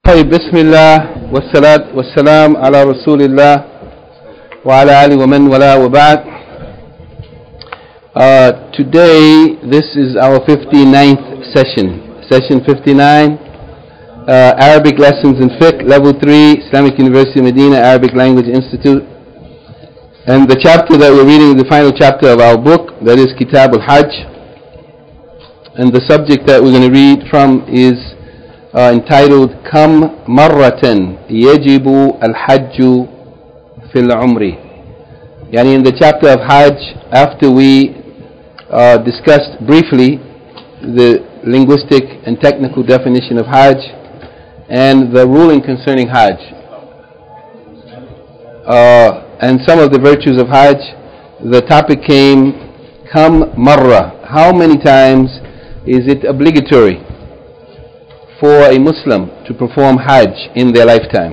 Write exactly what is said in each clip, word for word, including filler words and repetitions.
طيب بسم الله والصلاة والسلام على رسول الله وعلى آله ومن والاه وبعد. Uh, today this is our fifty-ninth session, session fifty-nine, uh, Arabic lessons in fiqh, level three, Islamic University Medina Arabic Language Institute. And the chapter that we're reading is the final chapter of our book, that is Kitab al-Hajj. And the subject that we're going to read from is Uh, entitled Kam Marratan Yajibu Al-Hajju Fil Umri. Yani in the chapter of Hajj, after we uh, discussed briefly the linguistic and technical definition of Hajj and the ruling concerning Hajj uh, and some of the virtues of Hajj, the topic came Kam Marra. How many times is it obligatory for a Muslim to perform Hajj in their lifetime?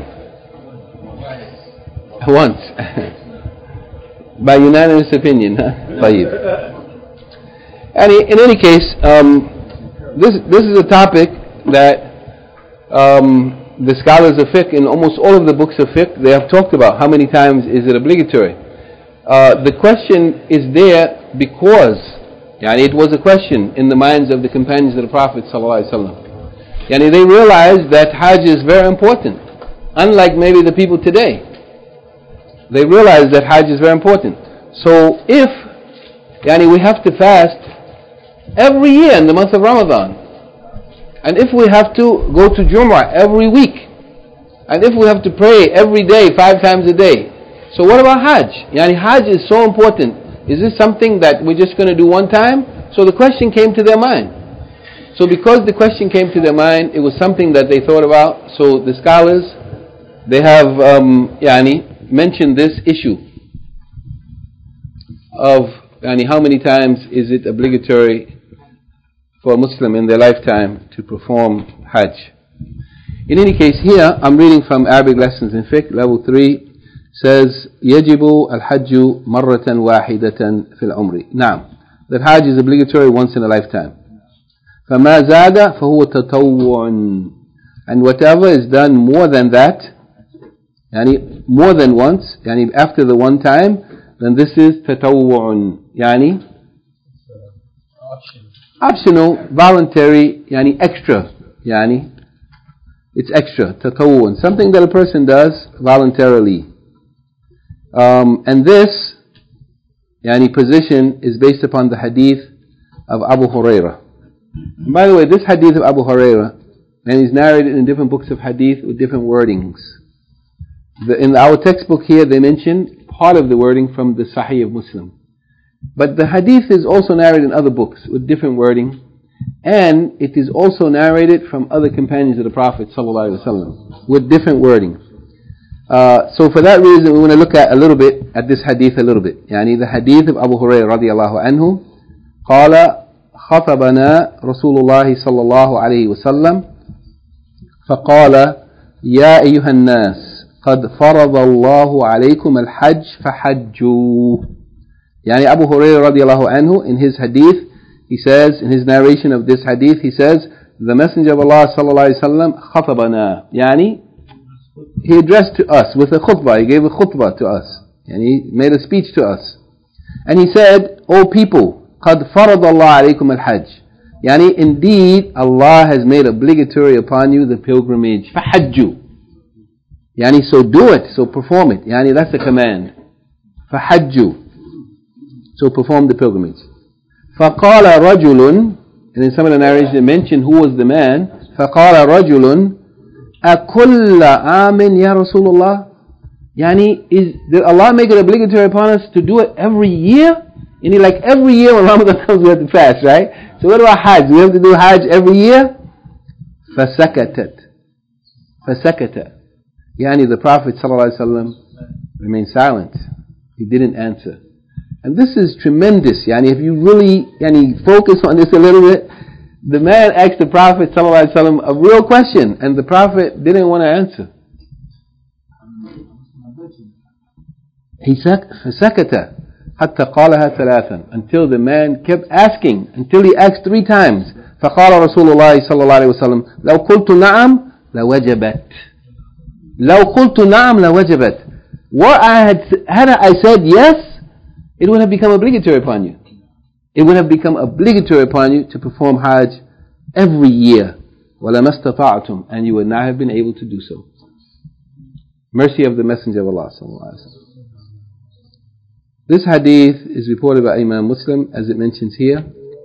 Once. By unanimous opinion. طيب. And in any case, um, this this is a topic that um, the scholars of fiqh in almost all of the books of fiqh, they have talked about how many times is it obligatory. Uh, the question is there because yani it was a question in the minds of the companions of the Prophet sallallahu alaihi wasallam. Yani they realized that Hajj is very important, unlike maybe the people today. They realized that Hajj is very important. So if yani we have to fast every year in the month of Ramadan, and if we have to go to Jumu'ah every week, and if we have to pray every day, five times a day, so what about Hajj? Yani Hajj is so important. Is this something that we're just going to do one time? So the question came to their mind. So because the question came to their mind, it was something that they thought about. So the scholars, they have um, yani, mentioned this issue of yani, how many times is it obligatory for a Muslim in their lifetime to perform Hajj. In any case, here I'm reading from Arabic Lessons in Fiqh, level three, says يجب الحج مرة واحدة في العمر. نعم, that Hajj is obligatory once in a lifetime. فما زاد فهو تطوع, and whatever is done more than that, يعني more than once, يعني after the one time, then this is تطوع, يعني optional, voluntary, يعني extra, يعني it's extra, تطوع, something that a person does voluntarily. Um, and this يعني position is based upon the hadith of Abu Hurairah. And by the way, this hadith of Abu Hurairah, and is narrated in different books of hadith with different wordings. The, in our textbook here, they mention part of the wording from the Sahih of Muslim. But the hadith is also narrated in other books with different wording, and it is also narrated from other companions of the Prophet ﷺ with different wording. Uh, so for that reason, we want to look at a little bit at this hadith a little bit. Yani the hadith of Abu Hurairah radiallahu anhu, قال خطبنا رسول الله صلى الله عليه وسلم فقال يا أيها الناس قد فرض الله عليكم الحج فحجوا. يعني Abu Hurairah radiallahu anhu, in his hadith, he says, in his narration of this hadith, he says, the Messenger of Allah صلى الله عليه وسلم خطبنا, يعني he addressed to us with a khutbah, he gave a khutbah to us, and he made a speech to us, and he said, O people, قد فرض الله عليكم الحج, يعني indeed Allah has made obligatory upon you the pilgrimage. فحجوا, يعني so do it, so perform it, يعني that's a command. فحجوا, so perform the pilgrimage. فقال رجل, and in some of the narrations they mention who was the man. فقال رجل أكل عام يا رسول الله, يعني is, did Allah make it obligatory upon us to do it every year? And he, like every year when Ramadan comes we have to fast, right? So what about Hajj? We have to do Hajj every year? فَسَكَتَتْ فَسَكَتَ, يعني the Prophet ﷺ remained silent. He didn't answer. And this is tremendous. Yani if you really yani, focus on this a little bit, the man asked the Prophet ﷺ a real question, and the Prophet didn't want to answer. He said, فَسَكَتَ حتى قالها ثلاثا, until the man kept asking, until he asked three times. فقال رسول الله صلى الله عليه وسلم لو قلت نعم لوجبت. لو قلت نعم لوجبت. What I had, had I said yes, it would have become obligatory upon you. It would have become obligatory upon you to perform Hajj every year. وَلَمَا اسْتَطَعْتُمْ, and you would not have been able to do so. Mercy of the Messenger of Allah sallallahu alaihi wasallam. This hadith is reported by Imam Muslim, as it mentions here.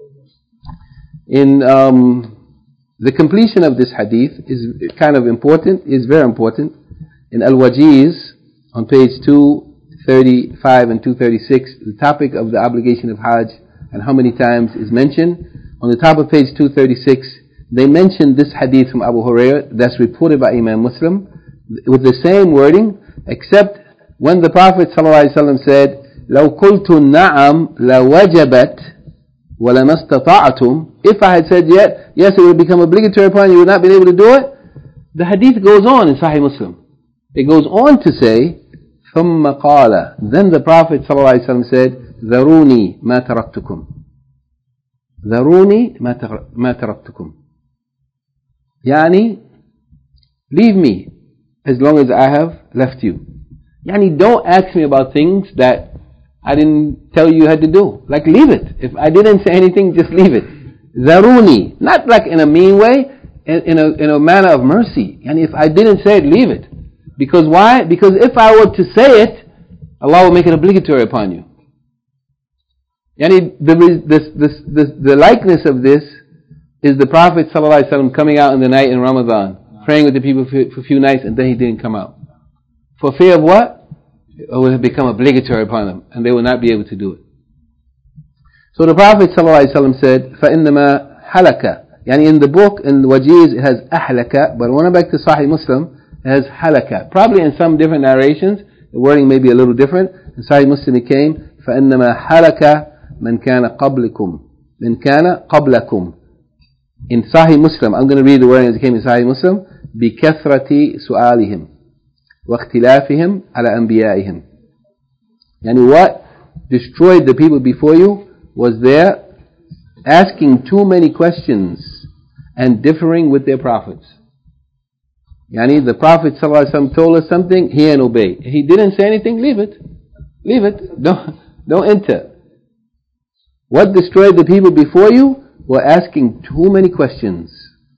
In um, the completion of this hadith is kind of important, is very important. In Al-Wajiz, on page two thirty-five and two thirty-six, the topic of the obligation of Hajj and how many times is mentioned. On the top of page two thirty-six, they mention this hadith from Abu Hurairah that's reported by Imam Muslim with the same wording, except when the Prophet ﷺ said, لو قلت نعم لوجبت ولما استطعتم, if I had said yes, yes, it would become obligatory upon you, you would not be able to do it. The hadith goes on in Sahih Muslim. It goes on to say, ثم قال, then the Prophet ﷺ said, ذروني ما تركتكم. ذروني ما تركتكم. يعني, leave me as long as I have left you. Yani, don't ask me about things that I didn't tell you you had to do. Like, leave it. If I didn't say anything, just leave it. Zaruni. Not like in a mean way, in, in, a, in a manner of mercy. And if I didn't say it, leave it. Because why? Because if I were to say it, Allah will make it obligatory upon you. Yani, the, this, this, this, the likeness of this is the Prophet ﷺ coming out in the night in Ramadan, praying with the people for, for a few nights, and then he didn't come out. For fear of what? It would have become obligatory upon them, and they would not be able to do it. So the Prophet ﷺ said, فَإِنَّمَا حَلَكَ. Yani in the book, in the Wajiz, it has أَحْلَكَ, but when I back to Sahih Muslim, it has حَلَكَ. Probably in some different narrations, the wording may be a little different. In Sahih Muslim it came, فَإِنَّمَا حَلَكَ مَنْ كَانَ قَبْلِكُمْ مَنْ كَانَ قَبْلَكُمْ. In Sahih Muslim, I'm going to read the wording as it came in Sahih Muslim, بِكَثْرَةِ سُؤَالِهِمْ وَاخْتِلَافِهِمْ عَلَى أَنْبِيَائِهِمْ. Yani what destroyed the people before you was their asking too many questions and differing with their prophets. Yani the Prophet ﷺ told us something, hear and obey. If he didn't say anything, leave it. Leave it. Don't, don't enter. What destroyed the people before you were asking too many questions.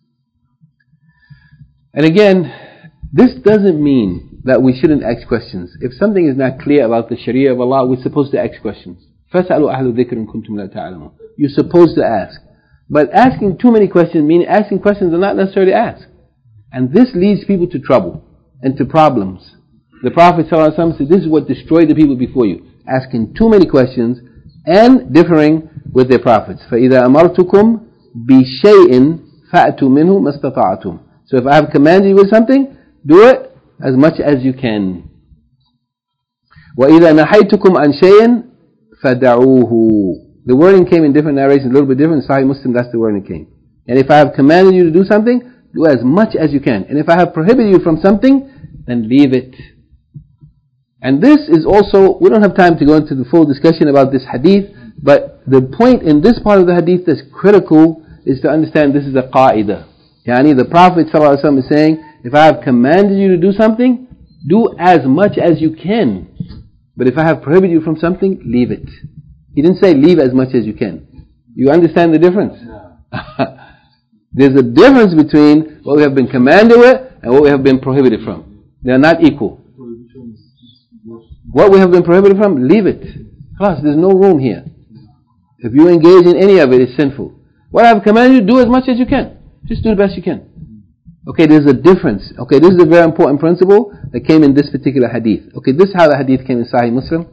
And again, this doesn't mean that we shouldn't ask questions. If something is not clear about the Sharia of Allah, we're supposed to ask questions. فَاسْأَلُوا أَهْلُ ذِكْرٍ كُنْتُمْ لَا تَعْلَمُونَ. You're supposed to ask. But asking too many questions means asking questions are not necessarily asked. And this leads people to trouble and to problems. The Prophet ﷺ said, this is what destroyed the people before you. Asking too many questions and differing with their prophets. فَإِذَا أَمَرْتُكُمْ بِشَيْءٍ فَأْتُوا مِنْهُ مَا اسْتَطَعْتُمْ. So if I have commanded you with something, do it as much as you can. وَإِذَا نَحَيْتُكُمْ عَنْ شَيْءٍ فَدَعُوهُ. The wording came in different narrations, a little bit different. Sahih Muslim, that's the wording came. And if I have commanded you to do something, do as much as you can. And if I have prohibited you from something, then leave it. And this is also, we don't have time to go into the full discussion about this hadith, but the point in this part of the hadith that's critical is to understand this is a qa'idah. Yani the Prophet ﷺ is saying, if I have commanded you to do something, do as much as you can. But if I have prohibited you from something, leave it. He didn't say leave as much as you can. You understand the difference? No. There's a difference between what we have been commanded with and what we have been prohibited from. They are not equal. What we have been prohibited from, leave it. Plus, there's no room here. If you engage in any of it, it's sinful. What I have commanded you, do as much as you can. Just do the best you can. Okay, there's a difference. Okay, this is a very important principle that came in this particular hadith. Okay, this is how the hadith came in Sahih Muslim.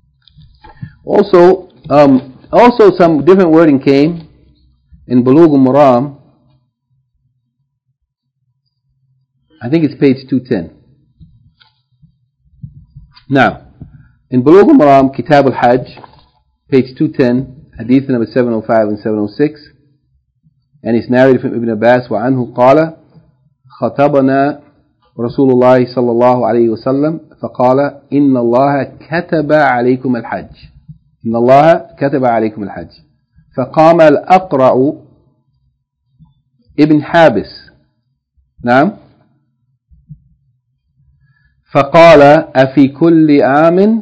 Also, um, also some different wording came in Bulugh al-Maram. I think it's page two ten. Now, in Bulugh al-Maram, Kitab al-Hajj, page two ten, hadith number seven oh five and seven oh six, and it's narrated from Ibn Abbas, وعنه قال خطبنا رسول الله صلى الله عليه وسلم فقال إن الله كتب عليكم الحج إن الله كتب عليكم الحج فقام الأقرع ابن حابس نعم فقال أفي كل عام,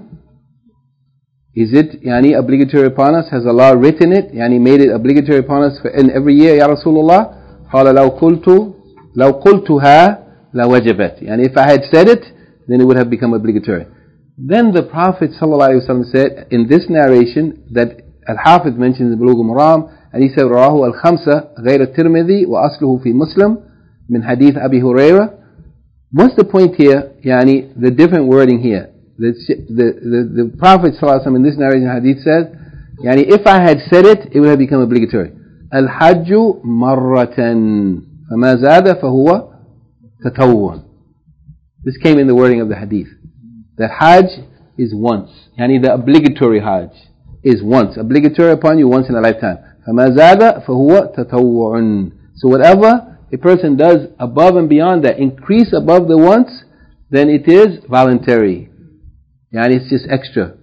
is it يعني obligatory upon us? Has Allah written it? يعني made it obligatory upon us for in every year يا رسول الله? قال لو قلت لو قلتها لوجبت. يعني if I had said it, then it would have become obligatory. Then the Prophet ﷺ said in this narration that Al-Hafiz mentions in Bulugh al-Maram, and he said رواه الخمسة غير الترمذي وأصله في مسلم من حديث أبي هريرة. What's the point here? يعني the different wording here. The, the, the, the Prophet ﷺ in this narration hadith says, يعني if I had said it, it would have become obligatory. الحج مرة فما زاد فهو تطوع. This came in the wording of the hadith. That Hajj is once. Yani the obligatory Hajj is once. Obligatory upon you once in a lifetime. فَمَا زَادَ فَهُوَ تَطَوُّعٌ. So whatever a person does above and beyond that, increase above the once, then it is voluntary. Yani it's just extra.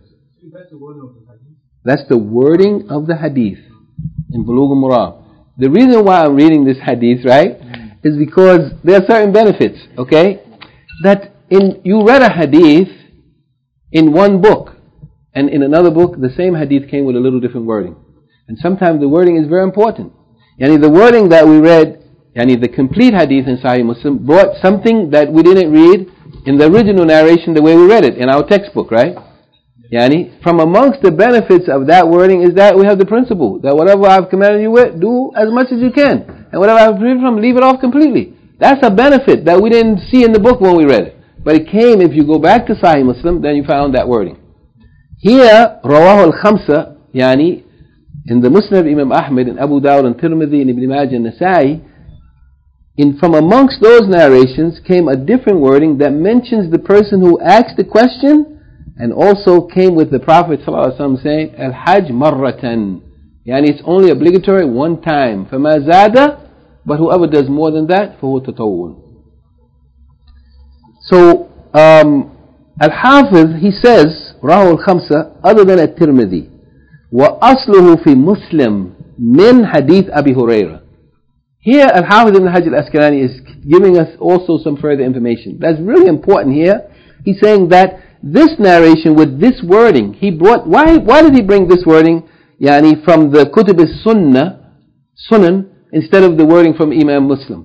That's the wording of the hadith in Bulugh al-Maram. The reason why I'm reading this hadith, right, is because there are certain benefits, okay? That in you read a hadith in one book, and in another book the same hadith came with a little different wording. And sometimes the wording is very important. Yani the wording that we read, yani the complete hadith in Sahih Muslim, brought something that we didn't read in the original narration the way we read it in our textbook, right? Yani, from amongst the benefits of that wording is that we have the principle that whatever I've commanded you with, do as much as you can. And whatever I've prohibited from, leave it off completely. That's a benefit that we didn't see in the book when we read it. But it came, if you go back to Sahih Muslim, then you found that wording. Here, Rawah al-Khamsa, yani, in the Musnad of Imam Ahmad and Abu Dawud and Tirmidhi and Ibn Majah and Nasa'i, in from amongst those narrations came a different wording that mentions the person who asked the question, and also came with the Prophet ﷺ saying, Al-Hajj marratan. Yani it's only obligatory one time. فَمَا زَادَ, but whoever does more than that, فَهُوَ تَطَوُّعٌ. So, um, Al-Hafiz, he says, Rahu al-Khamsa, other than At-Tirmidhi, وَأَصْلُهُ فِي Muslim min hadith Abi Hurairah. Here, Al-Hafiz ibn Hajj al-Asqalani is giving us also some further information. That's really important here. He's saying that this narration with this wording, he brought, why, why did he bring this wording, yani from the Kutub al-Sunnah, Sunan, instead of the wording from Imam Muslim?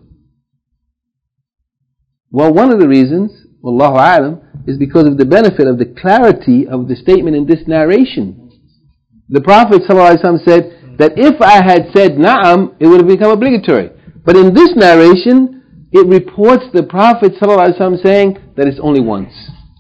Well, one of the reasons, Wallahu A'lam, is because of the benefit of the clarity of the statement in this narration. The Prophet ﷺ said that if I had said na'am, it would have become obligatory. But in this narration, it reports the Prophet ﷺ saying that it's only once.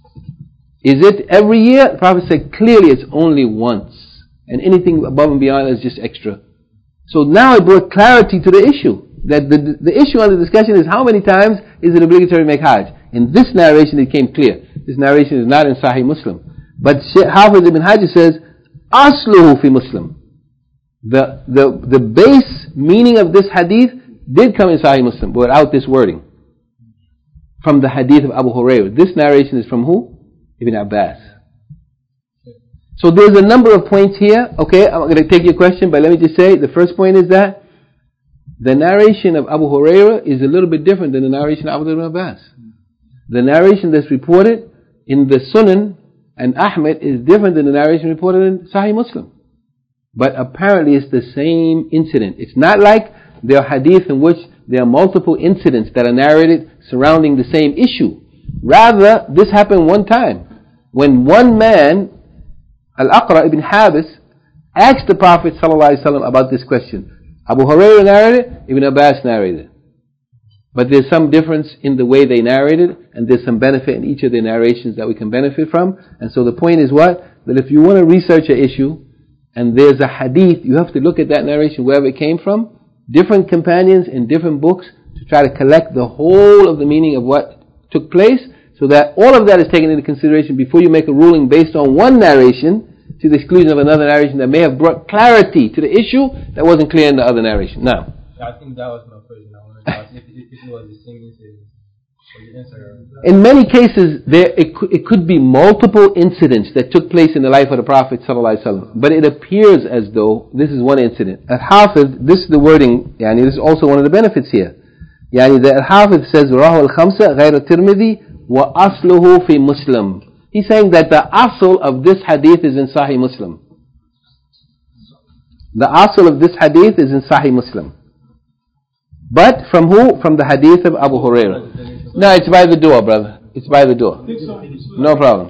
Is it every year? The Prophet said clearly it's only once. And anything above and beyond is just extra. So now it brought clarity to the issue. That the, the issue under discussion is how many times is it obligatory to make Hajj. In this narration it came clear. This narration is not in Sahih Muslim. But Hafiz ibn Hajj says, Asluhu fi Muslim. The, the, the base meaning of this hadith did come in Sahih Muslim, but without this wording. From the hadith of Abu Hurairah. This narration is from who? Ibn Abbas. So there's a number of points here. Okay, I'm going to take your question, but let me just say, the first point is that the narration of Abu Hurairah is a little bit different than the narration of Ibn Abbas. The narration that's reported in the Sunan and Ahmed is different than the narration reported in Sahih Muslim. But apparently it's the same incident. It's not like there are hadith in which there are multiple incidents that are narrated surrounding the same issue. Rather, this happened one time. When one man, Al-Aqra ibn Habis, asked the Prophet ﷺ about this question. Abu Hurairah narrated, Ibn Abbas narrated. But there's some difference in the way they narrated, and there's some benefit in each of the narrations that we can benefit from. And so the point is what? That if you want to research an issue, and there's a hadith, you have to look at that narration wherever it came from, different companions in different books, to try to collect the whole of the meaning of what took place, so that all of that is taken into consideration before you make a ruling based on one narration, to the exclusion of another narration that may have brought clarity to the issue that wasn't clear in the other narration. Now, I think that was my question. I wanted to ask if, if, if it was the same incident. In many cases, there it could, it could be multiple incidents that took place in the life of the Prophet ﷺ. But it appears as though this is one incident. Al-Hafiz, this is the wording, yani this is also one of the benefits here. Yani the Al-Hafiz says, Rahu al-Khamsa, غير الترمذي, وَأَصْلُهُ فِي Muslim. He's saying that the asl of this hadith is in Sahih Muslim. The asl of this hadith is in Sahih Muslim. But from who? From the hadith of Abu Hurairah. No, it's by the door, brother. It's by the door. No problem.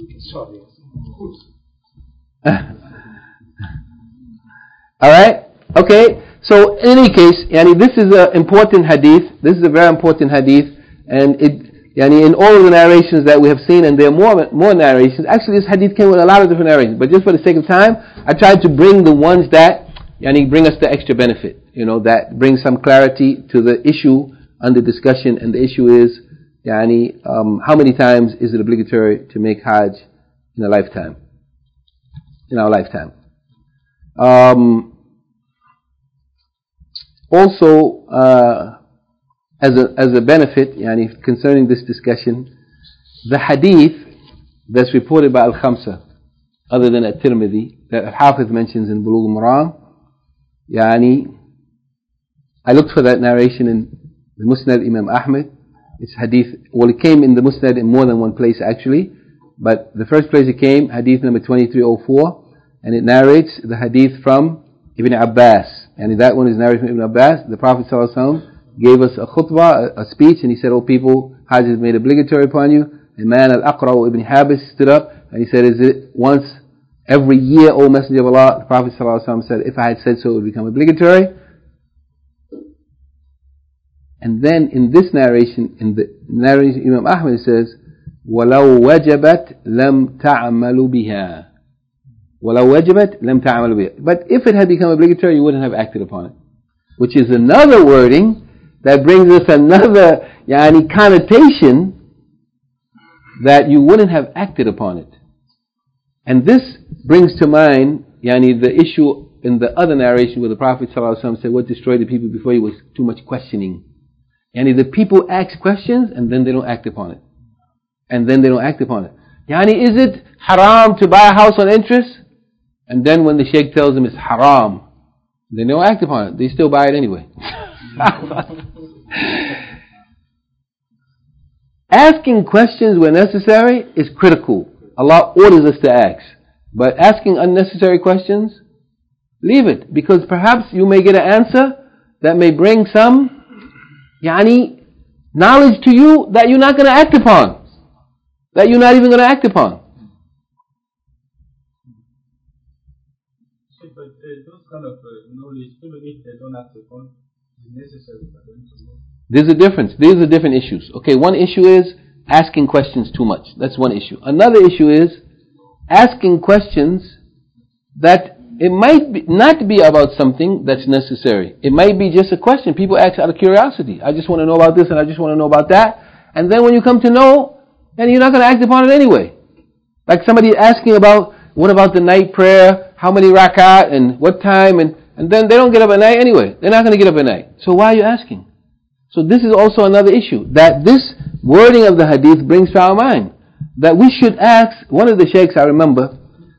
Alright? Okay. So in any case, yani this is an important hadith. This is a very important hadith. And it, yani in all of the narrations that we have seen, and there are more, more narrations. Actually, this hadith came with a lot of different narrations. But just for the sake of time, I tried to bring the ones that yani bring us the extra benefit. You know, that brings some clarity to the issue under discussion. And the issue is, yani, um, how many times is it obligatory to make Hajj in a lifetime? In our lifetime. Um, also, uh, as a as a benefit, yani, concerning this discussion, the hadith that's reported by Al-Khamsa, other than At-Tirmidhi, that Al-Hafiz mentions in Bulugh al-Maram, yani, I looked for that narration in the Musnad Imam Ahmad. It's hadith, well, it came in the Musnad in more than one place actually, but the first place it came, hadith number twenty-three oh four, and it narrates the hadith from Ibn Abbas. And that one is narrated from Ibn Abbas. The Prophet ﷺ gave us a khutbah, a, a speech, and he said, "O people, Hajj is made obligatory upon you." And man al-Aqra ibn Habis stood up, and he said, "Is it once every year, O Messenger of Allah?" The Prophet ﷺ said, "If I had said so, it would become obligatory." And then in this narration, in the narration Imam Ahmad, it says, وَلَوْ وَجَبَتْ لَمْ تَعْمَلُ بِهَا. وَلَوْ وَجَبَتْ لَمْ تَعْمَلُ بِهَا. But if it had become obligatory, you wouldn't have acted upon it. Which is another wording that brings us another yani, connotation that you wouldn't have acted upon it. And this brings to mind yani, the issue in the other narration where the Prophet ﷺ said, what destroyed the people before you was too much questioning. Yani the people ask questions and then they don't act upon it. And then they don't act upon it. Yani is it haram to buy a house on interest? And then when the sheikh tells them it's haram, they don't act upon it. They still buy it anyway. Asking questions where necessary is critical. Allah orders us to ask. But asking unnecessary questions, leave it. Because perhaps you may get an answer that may bring some Yani, knowledge to you that you're not going to act upon. That you're not even going to act upon. But uh, those kind of uh, knowledge, even if they don't act upon, is necessary for them to know. There's a difference. These are different issues. Okay, one issue is asking questions too much. That's one issue. Another issue is asking questions that it might be, not be about something that's necessary. It might be just a question. People ask out of curiosity. I just want to know about this and I just want to know about that. And then when you come to know, then you're not going to act upon it anyway. Like somebody asking about, what about the night prayer? How many rakat and what time? And, and then they don't get up at night anyway. They're not going to get up at night. So why are you asking? So this is also another issue. That this wording of the hadith brings to our mind. That we should ask, one of the sheikhs I remember,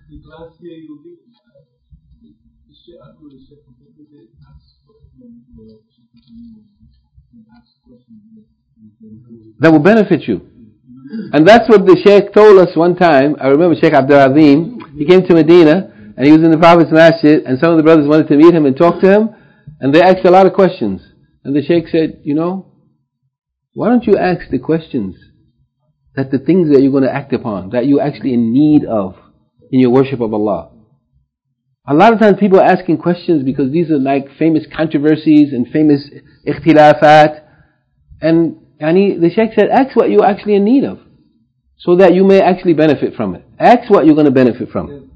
that will benefit you. And that's what the Shaykh told us one time. I remember Shaykh Abdul Azim, he came to Medina and he was in the Prophet's Masjid and some of the brothers wanted to meet him and talk to him and they asked a lot of questions. And the Shaykh said, you know, why don't you ask the questions that the things that you're going to act upon, that you're actually in need of in your worship of Allah. A lot of times people are asking questions because these are like famous controversies and famous ikhtilafat. And Yani, the Shaykh said, ask what you're actually in need of, so that you may actually benefit from it. Ask what you're going to benefit from. There's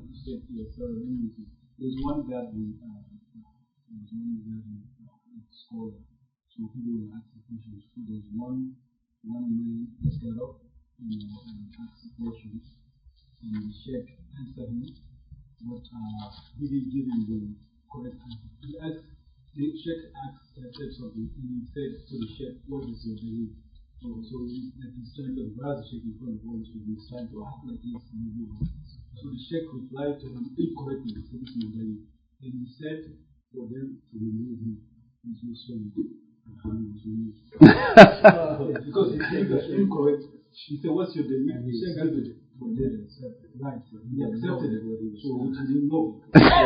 one guy in there's one guy in scholar, so people will ask the questions. There's one one man that got up and, and asked the questions, and the Shaykh answered him, but uh, he didn't give him the correct answer. He asked. The Sheikh asked uh, said something, and he said to the Sheikh, what is your belief? So, so he, like he's trying to embarrass the Sheikh in front of all the Sheikh, he's trying to act like he's moving. So the Sheikh replied to him incorrectly, so this is my belief. And he said for them to remove him. He's not sorry. Because he gave the incorrect He said, what's your delivery? He said, accepted it. But then accepted it. Right. He accepted it. So which he didn't know.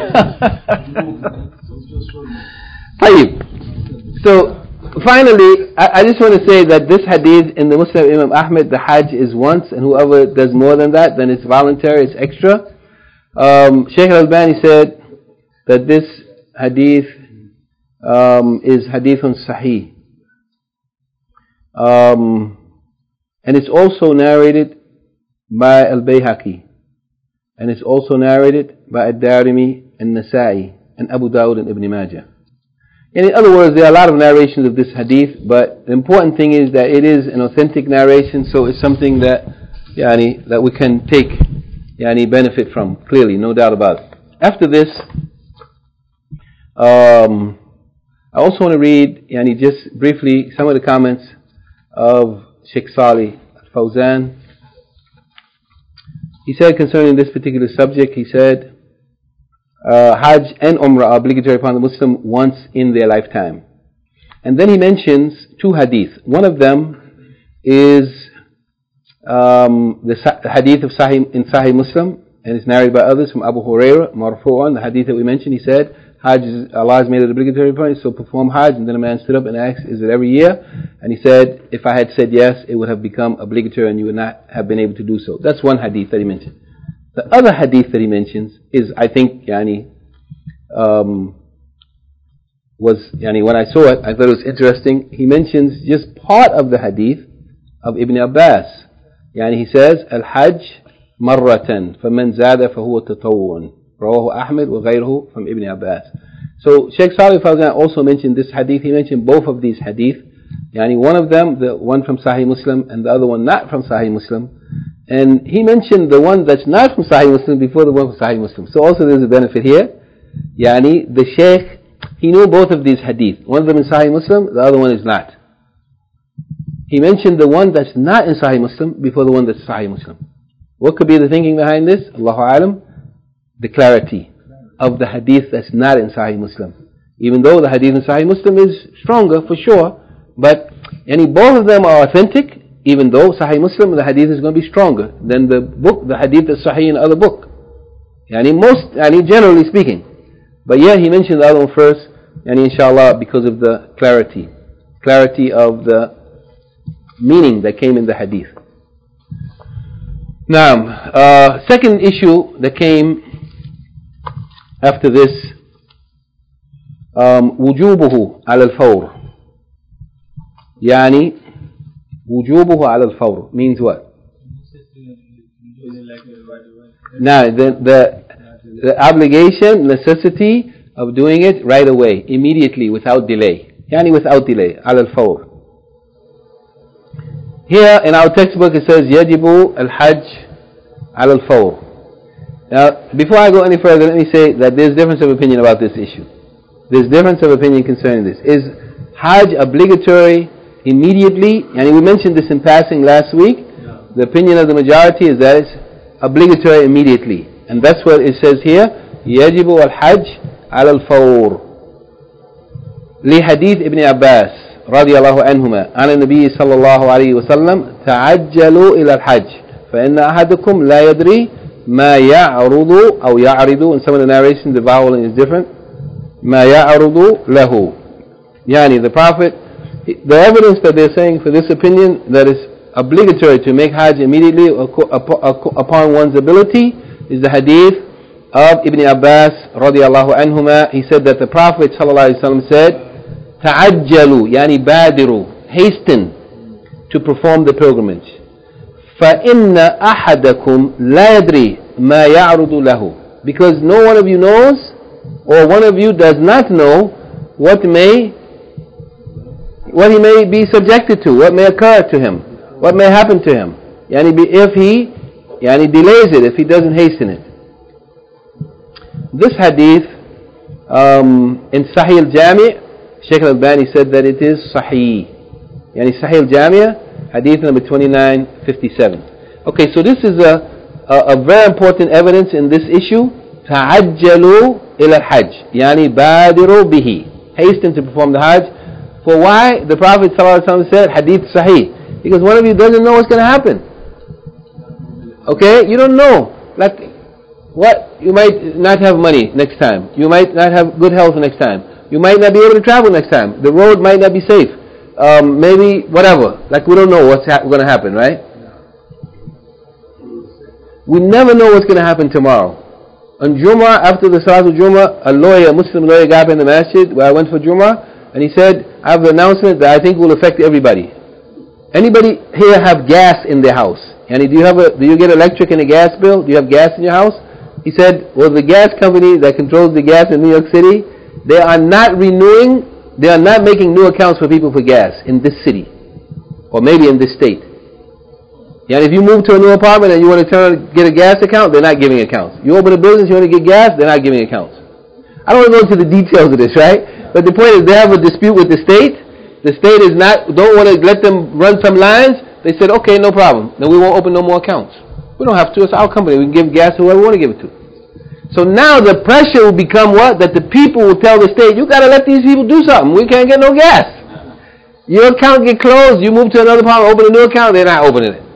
So it's just showing me. So finally, I, I just want to say that this hadith in the Muslim Imam Ahmed, the Hajj is once, and whoever does more than that, then it's voluntary, it's extra. Um, Shaykh Al-Albani said that this hadith um, is hadithun sahih. Um, and it's also narrated by Al-Bayhaqi. And it's also narrated by Ad-Darimi and Nasa'i and Abu Dawud and Ibn Majah. And in other words, there are a lot of narrations of this hadith, but the important thing is that it is an authentic narration, so it's something that yani, that we can take yani, benefit from, clearly, no doubt about it. After this, um, I also want to read yani, just briefly some of the comments of Sheikh Salih Al-Fawzan. He said concerning this particular subject, he said, uh, Hajj and Umrah are obligatory upon the Muslim once in their lifetime. And then he mentions two hadith. One of them is um, the hadith of Sahih, in Sahih Muslim, and it's narrated by others from Abu Hurairah, Marfu'an, the hadith that we mentioned. He said, Hajj, is, Allah has made it obligatory upon you, so perform Hajj. And then a man stood up and asked, is it every year? And he said, if I had said yes, it would have become obligatory and you would not have been able to do so. That's one hadith that he mentioned. The other hadith that he mentions is, I think, yani, um, was, yani, when I saw it, I thought it was interesting. He mentions just part of the hadith of Ibn Abbas. Yani, he says, Al-Hajj marratan, faman zada fahuwa tatawwun. Rawahu Ahmed wa ghayruhu from Ibn Abbas. So Sheikh Salih Fawzan also mentioned this hadith. He mentioned both of these hadith. Yani one of them, the one from Sahih Muslim, and the other one not from Sahih Muslim. And he mentioned the one that's not from Sahih Muslim before the one from Sahih Muslim. So also there's a benefit here. Yani the Sheikh, he knew both of these hadith. One of them is Sahih Muslim, the other one is not. He mentioned the one that's not in Sahih Muslim before the one that's Sahih Muslim. What could be the thinking behind this? Allahu Alam. The clarity of the hadith that's not in Sahih Muslim. Even though the hadith in Sahih Muslim is stronger for sure, but any both of them are authentic, even though Sahih Muslim, the hadith is going to be stronger than the book, the hadith that's Sahih in the other book. Yani most, yani generally speaking. But yeah, he mentioned the other one first, and inshallah, because of the clarity, clarity of the meaning that came in the hadith. Now, uh, second issue that came after this, um, وجوبه على الفور. يعني وجوبه على الفور means what? Now, the, the, the obligation, necessity of doing it right away, immediately, without delay. يعني without delay, على الفور. Here in our textbook it says يجب الحج على الفور. Now, before I go any further, let me say that there's difference of opinion about this issue. There's difference of opinion concerning this. Is Hajj obligatory immediately? And we mentioned this in passing last week. Yeah. The opinion of the majority is that it's obligatory immediately. And that's what it says here. يجب الحج على الفور. لحديث ابن عباس رضي الله عنهما عن النبي صلى الله عليه وسلم تعجلوا إلى الحج فإن أحدكم لا يدري ما يعرض أو يعرض. In some of the narrations the vowel is different. ما يعرض له. Yani the Prophet, the evidence that they're saying for this opinion that it's obligatory to make Hajj immediately upon one's ability is the hadith of Ibn Abbas radiallahu anhuma. He said that the Prophet sallallahu alaihi wasallam said, تعجلوا يعني بادروا, hasten to perform the pilgrimage. فَإِنَّ أَحَدَكُمْ لَا يَدْرِي مَا يَعْرُضُ لَهُ. Because no one of you knows, or one of you does not know what may, what he may be subjected to, what may occur to him, what may happen to him. Yani if he, yani delays it, if he doesn't hasten it. This hadith um, in Sahih al-Jami', Shaykh al-Albani said that it is Sahih. Yani Sahih al-Jami', hadith number twenty-nine fifty-seven. Okay, so this is a, a, a very important evidence in this issue. تعجلوا إلى الحج يعني بادروا به, hasten to perform the Hajj. For why? The Prophet ﷺ said, hadith Sahih, Because one of you doesn't know what's going to happen. Okay? You don't know. Like, what? You might not have money next time. You might not have good health next time. You might not be able to travel next time. The road might not be safe. Um, maybe whatever. Like, we don't know what's ha- going to happen, right? We never know what's going to happen tomorrow. On Jummah, after the Salatul Jummah, a lawyer, a Muslim lawyer got up in the masjid where I went for Jummah, and he said, I have an announcement that I think will affect everybody. Anybody here have gas in their house? And do you have a, do you get electric and a gas bill? Do you have gas in your house? He said, well, the gas company that controls the gas in New York City, they are not renewing, they are not making new accounts for people for gas in this city, or maybe in this state. And if you move to a new apartment and you want to turn get a gas account, they're not giving accounts. You open a business, you want to get gas, they're not giving accounts. I don't want to go into the details of this, right? But the point is, they have a dispute with the state. The state is not, don't want to let them run some lines. They said, okay, no problem. Then we won't open no more accounts. We don't have to. It's our company. We can give gas to whoever we want to give it to. So now the pressure will become what? That the people will tell the state, you got to let these people do something. We can't get no gas. Your account get closed. You move to another apartment, open a new account. They're not opening it.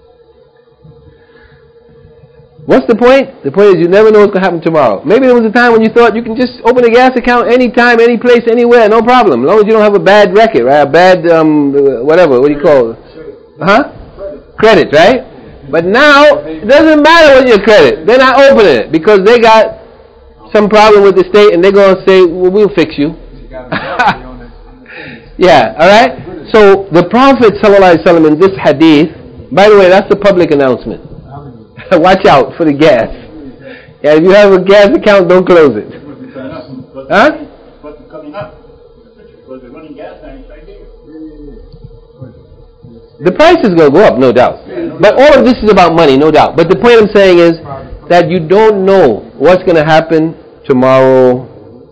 What's the point? The point is, you never know what's going to happen tomorrow. Maybe there was a time when you thought you can just open a gas account anytime, any place, anywhere, no problem. As long as you don't have a bad record, right? A bad, um, whatever, what do you call it? Huh? Credit, right? But now, it doesn't matter what your credit. They're not opening it because they got some problem with the state and they're going to say, well, we'll fix you. Yeah, alright? So, the Prophet ﷺ in this hadith, by the way, that's the public announcement. Watch out for the gas. Yeah, if you have a gas account, don't close it. Huh? What's coming up? Because they're running gas tanks right there. The price is going to go up, no doubt. But all of this is about money, no doubt. But the point I'm saying is that you don't know what's going to happen tomorrow.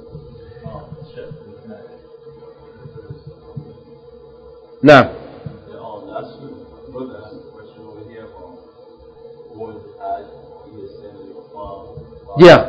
Now. Yeah.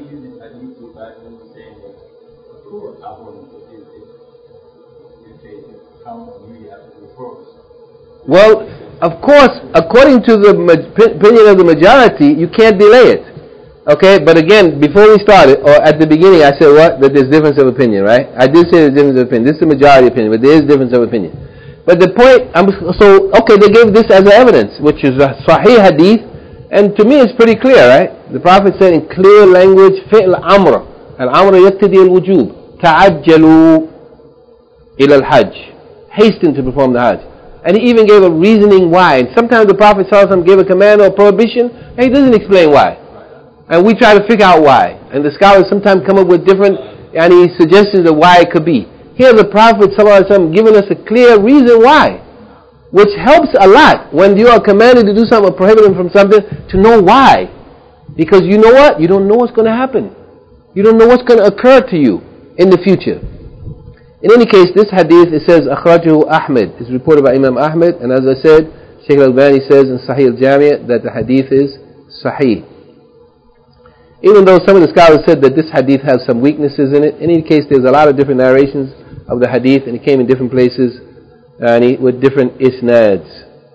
Well, of course, according to the opinion of the majority, you can't delay it. Okay, but again, before we started, or at the beginning, I said what? That there's difference of opinion, right? I did say there's difference of opinion. This is the majority opinion, but there is difference of opinion. But the point, I'm, so, okay, they gave this as evidence, which is a Sahih hadith, and to me it's pretty clear, right? The Prophet said in clear language, فِعْلْ أَمْرَ الْأَمْرَ يَقْتَدِي الْوُجُوبِ تَعَجَّلُوا إِلَى الْحَجِّ Hasten to perform the Hajj. And he even gave a reasoning why. And sometimes the Prophet ﷺ gave a command or a prohibition, and he doesn't explain why. And we try to figure out why. And the scholars sometimes come up with different any suggestions of why it could be. Here the Prophet ﷺ giving us a clear reason why, which helps a lot when you are commanded to do something or prohibited from something, to know why. Because you know what? You don't know what's going to happen. You don't know what's going to occur to you in the future. In any case, this hadith, it says, Akhrajahu Ahmed, is reported by Imam Ahmed, and as I said, Shaykh al-Albani says in Sahih al-Jami' that the hadith is Sahih. Even though some of the scholars said that this hadith has some weaknesses in it, in any case, there's a lot of different narrations of the hadith, and it came in different places, and with different isnads.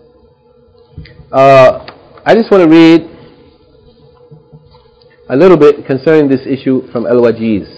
Uh, I just want to read a little bit concerning this issue from Al-Wajiz.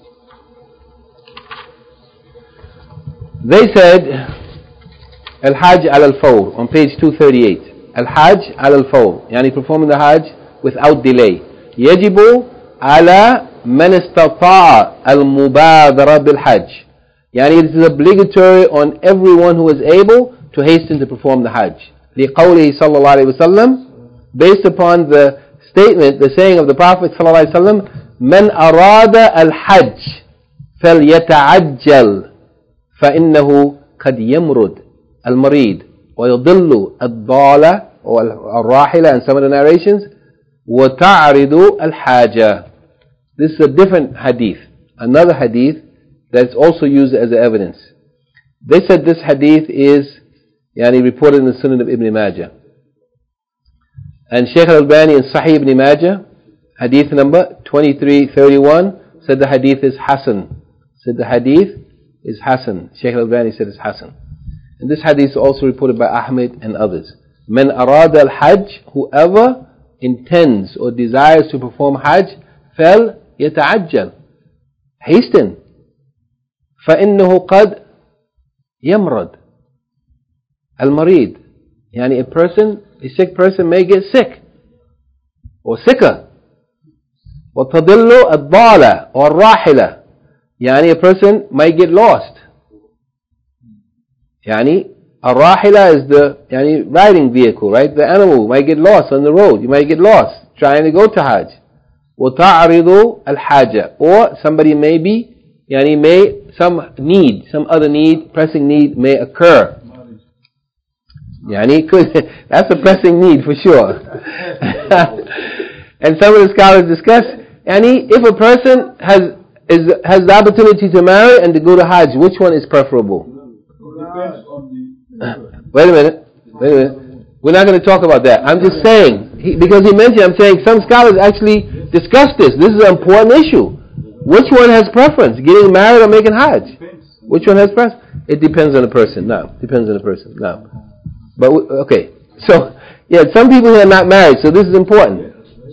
They said, Al-Hajj al-Fawr, on page two thirty-eight. Al-Hajj al-Fawr, yani performing the Hajj without delay. يجب على من استطاع المبادرة بالحج. Yani it is obligatory on everyone who is able to hasten to perform the Hajj. لقوله صلى الله عليه وسلم, based upon the statement, the saying of the Prophet صلى الله عليه وسلم, من أراد الحج فليتعجل فإنه قد يمرض المريض ويضل الضالة والراحلة, and some of the narrations, وتعرض الحاجة. This is a different hadith, another hadith that's also used as evidence. They said this hadith is yani, reported in the Sunan of Ibn Majah. And Shaykh al-Albani in Sahih Ibn Majah, hadith number twenty-three thirty-one, said the hadith is Hasan. Said the hadith is Hasan. Shaykh al-Albani said it's Hasan. And this hadith is also reported by Ahmed and others. Man arada al-hajj, whoever intends or desires to perform hajj, fal yata'ajjal, hasten. فإنه قد يمرض المريض, يعني a person, a sick person may get sick or sicker. وتضل الضالة or الراحلة, يعني a person might get lost. يعني الراحلة is the يعني riding vehicle, right? The animal might get lost on the road. You might get lost trying to go to Hajj. وتعرض الحاجة, or somebody may be يعني may some need, some other need, pressing need may occur. يعني that's a pressing need for sure. And some of the scholars discuss, yani if a person has is has the opportunity to marry and to go to Hajj, which one is preferable? Wait a minute, wait a minute. We're not going to talk about that. I'm just saying, he, because he mentioned, I'm saying some scholars actually discuss this. This is an important issue. Which one has preference, getting married or making Hajj? Which one has preference? It depends on the person. No, depends on the person. No, but okay. So yeah, some people here are not married, so this is important.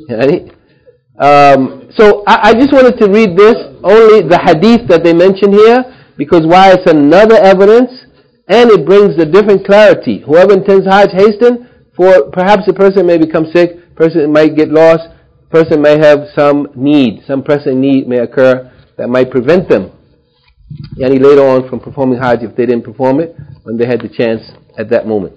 Um, so I, I just wanted to read this, only the hadith that they mention here, because why, it's another evidence, and it brings a different clarity. Whoever intends Hajj, hasten, for perhaps a person may become sick, person might get lost, person may have some need, some pressing need may occur that might prevent them, yani later on, from performing Hajj if they didn't perform it when they had the chance at that moment.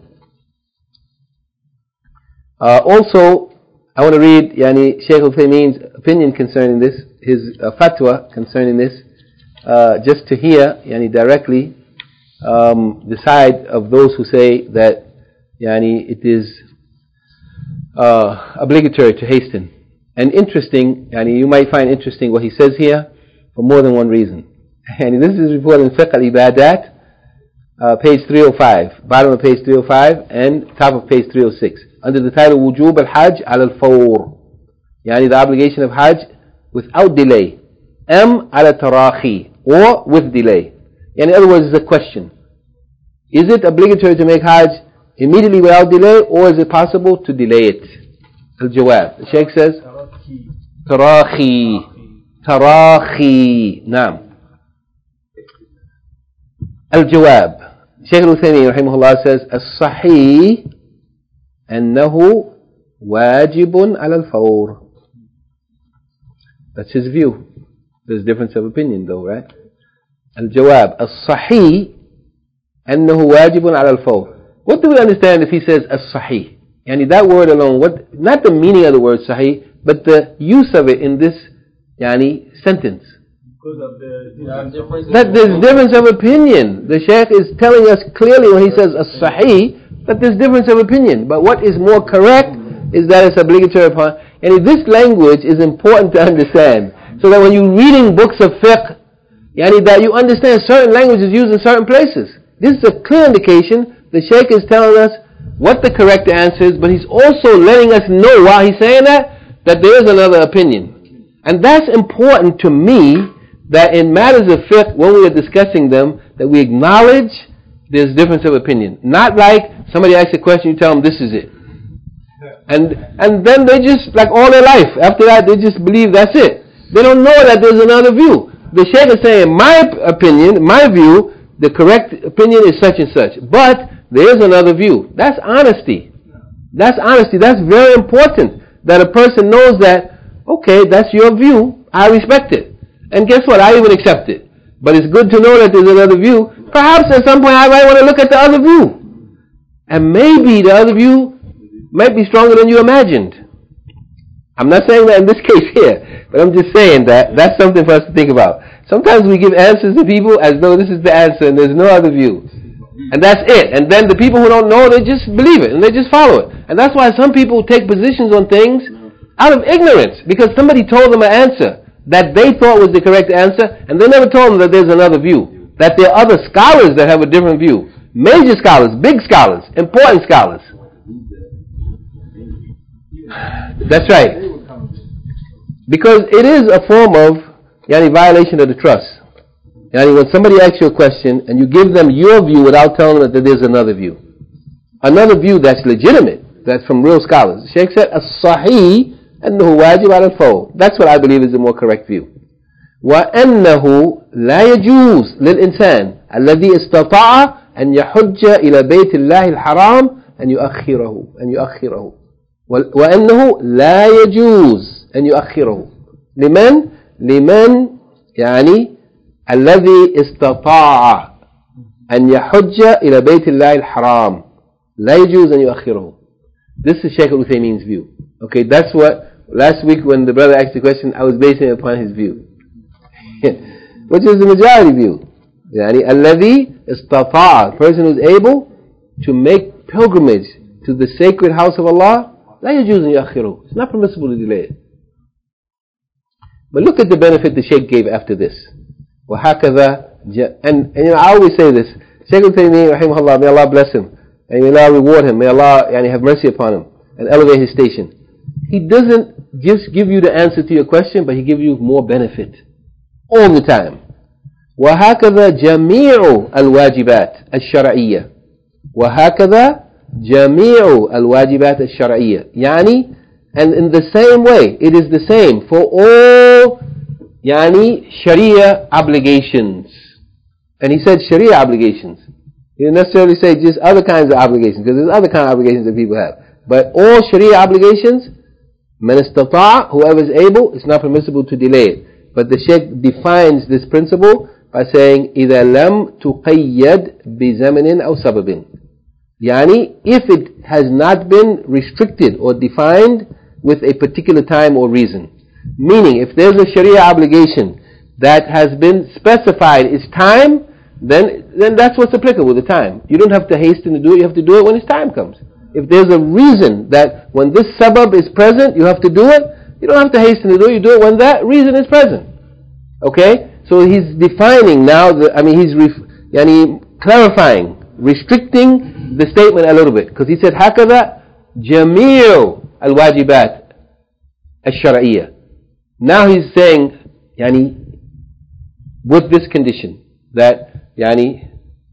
Uh, also, I want to read yani Shaykh Uthaymeen's opinion concerning this, his uh, fatwa concerning this, uh, just to hear yani directly um, the side of those who say that yani it is uh, obligatory to hasten. And interesting, yani you might find interesting what he says here for more than one reason. And this is reported in Fiqh al-Ibadat, uh, page three oh five, bottom of page three oh five and top of page three oh six. Under the title Wujub al-Hajj al-Fawr, yani the obligation of Hajj without delay, am ala tarahi, or with delay. In other words, it's a question. Is it obligatory to make Hajj immediately without delay, or is it possible to delay it? Al-Jawab. The Shaykh says, tarahi, tarahi, naam. Al-Jawab. Shaykh al-Uthaymeen rahimahullah says, as-sahih أنه واجب على الفور. That's his view. There's difference of opinion though, right? الجواب الصحيح أنه واجب على الفور. What do we understand if he says الصحيح? Yani that word alone, what, not the meaning of the word sahih, but the use of it in this yani sentence. Because of the difference. That there's difference of opinion. The Shaykh is telling us clearly when he says as-sahih that there's difference of opinion. But what is more correct is that it's obligatory upon. And this language is important to understand, so that when you're reading books of fiqh, yani that you understand certain language is used in certain places. This is a clear indication. The Shaykh is telling us what the correct answer is, but he's also letting us know while he's saying that, that there is another opinion. And that's important to me, that in matters of fiqh, when we are discussing them, that we acknowledge there's difference of opinion. Not like somebody asks a question, you tell them this is it. And and then they just, like all their life, after that they just believe that's it. They don't know that there's another view. The Shaykh is saying, my opinion, my view, the correct opinion is such and such. But there is another view. That's honesty. That's honesty. That's very important. That a person knows that, okay, that's your view, I respect it. And guess what? I even accept it. But it's good to know that there's another view. Perhaps at some point I might want to look at the other view. And maybe the other view might be stronger than you imagined. I'm not saying that in this case here, but I'm just saying that that's something for us to think about. Sometimes we give answers to people as though this is the answer and there's no other view. And that's it. And then the people who don't know, they just believe it and they just follow it. And that's why some people take positions on things out of ignorance, because somebody told them an answer that they thought was the correct answer, and they never told them that there's another view, that there are other scholars that have a different view, major scholars, big scholars, important scholars. That's right, because it is a form of yani, violation of the trust. Yani when somebody asks you a question and you give them your view without telling them that there's another view. Another view that's legitimate, that's from real scholars. The Shaykh said, as-sahih annahu wajib ala al-fawr. That's what I believe is the more correct view. وأنه لا يجوز للإنسان الذي استطاع أن يحج إلى بيت الله الحرام أن يؤخره أن يؤخره وأنه لا يجوز أن يؤخره لمن لمن يعني الذي استطاع أن يحج إلى بيت الله الحرام لا يجوز أن يؤخره. This is Shaykh al-Uthaymeen's view. Okay, that's what last week when the brother asked the question, I was basing it upon his view. Which is the majority view. يعني الذي استطاع, person who's able to make pilgrimage to the sacred house of Allah, لا يجوز أن يؤخره. It's not permissible to delay it. But look at the benefit the Shaykh gave after this. وهكذا, and, and you know, I always say this, Shaykh al-Taymiyyah rahimahullah, may Allah bless him, and may Allah reward him, may Allah yani, have mercy upon him, and elevate his station. He doesn't just give you the answer to your question, but he gives you more benefit. All the time. وهكذا جميع الواجبات الشرعية. وهكذا جميع الواجبات الشرعية. يعني, and in the same way, it is the same for all يعني Sharia obligations. And he said Sharia obligations. He didn't necessarily say just other kinds of obligations, because there's other kinds of obligations that people have. But all Sharia obligations, man istata', whoever is able, it's not permissible to delay it. But the Shaykh defines this principle by saying, إِذَا لَمْ تُقَيَّدْ بِزَمَنٍ أَوْ سَبَبٍ. Yani, if it has not been restricted or defined with a particular time or reason. Meaning, if there's a Sharia obligation that has been specified its time, then, then that's what's applicable, the time. You don't have to hasten to do it, you have to do it when its time comes. If there's a reason that when this sabab is present, you have to do it, you don't have to hasten to do it, you do it when that reason is present. Okay? So he's defining now, the, I mean he's ref, yani, clarifying, restricting the statement a little bit. Because he said, هكذا جميع الواجبات الشرعية. Now he's saying, yani, with this condition, that yani,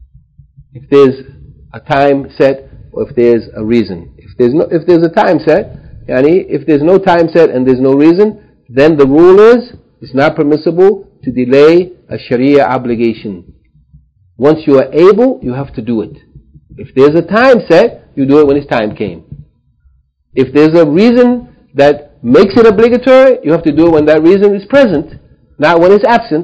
if there's a time set, or if there's a reason. If there's no, if there's a time set, yani, if there's no time set and there's no reason, then the rule is, it's not permissible to delay a Sharia obligation. Once you are able, you have to do it. If there's a time set, you do it when its time came. If there's a reason that makes it obligatory, you have to do it when that reason is present, not when it's absent.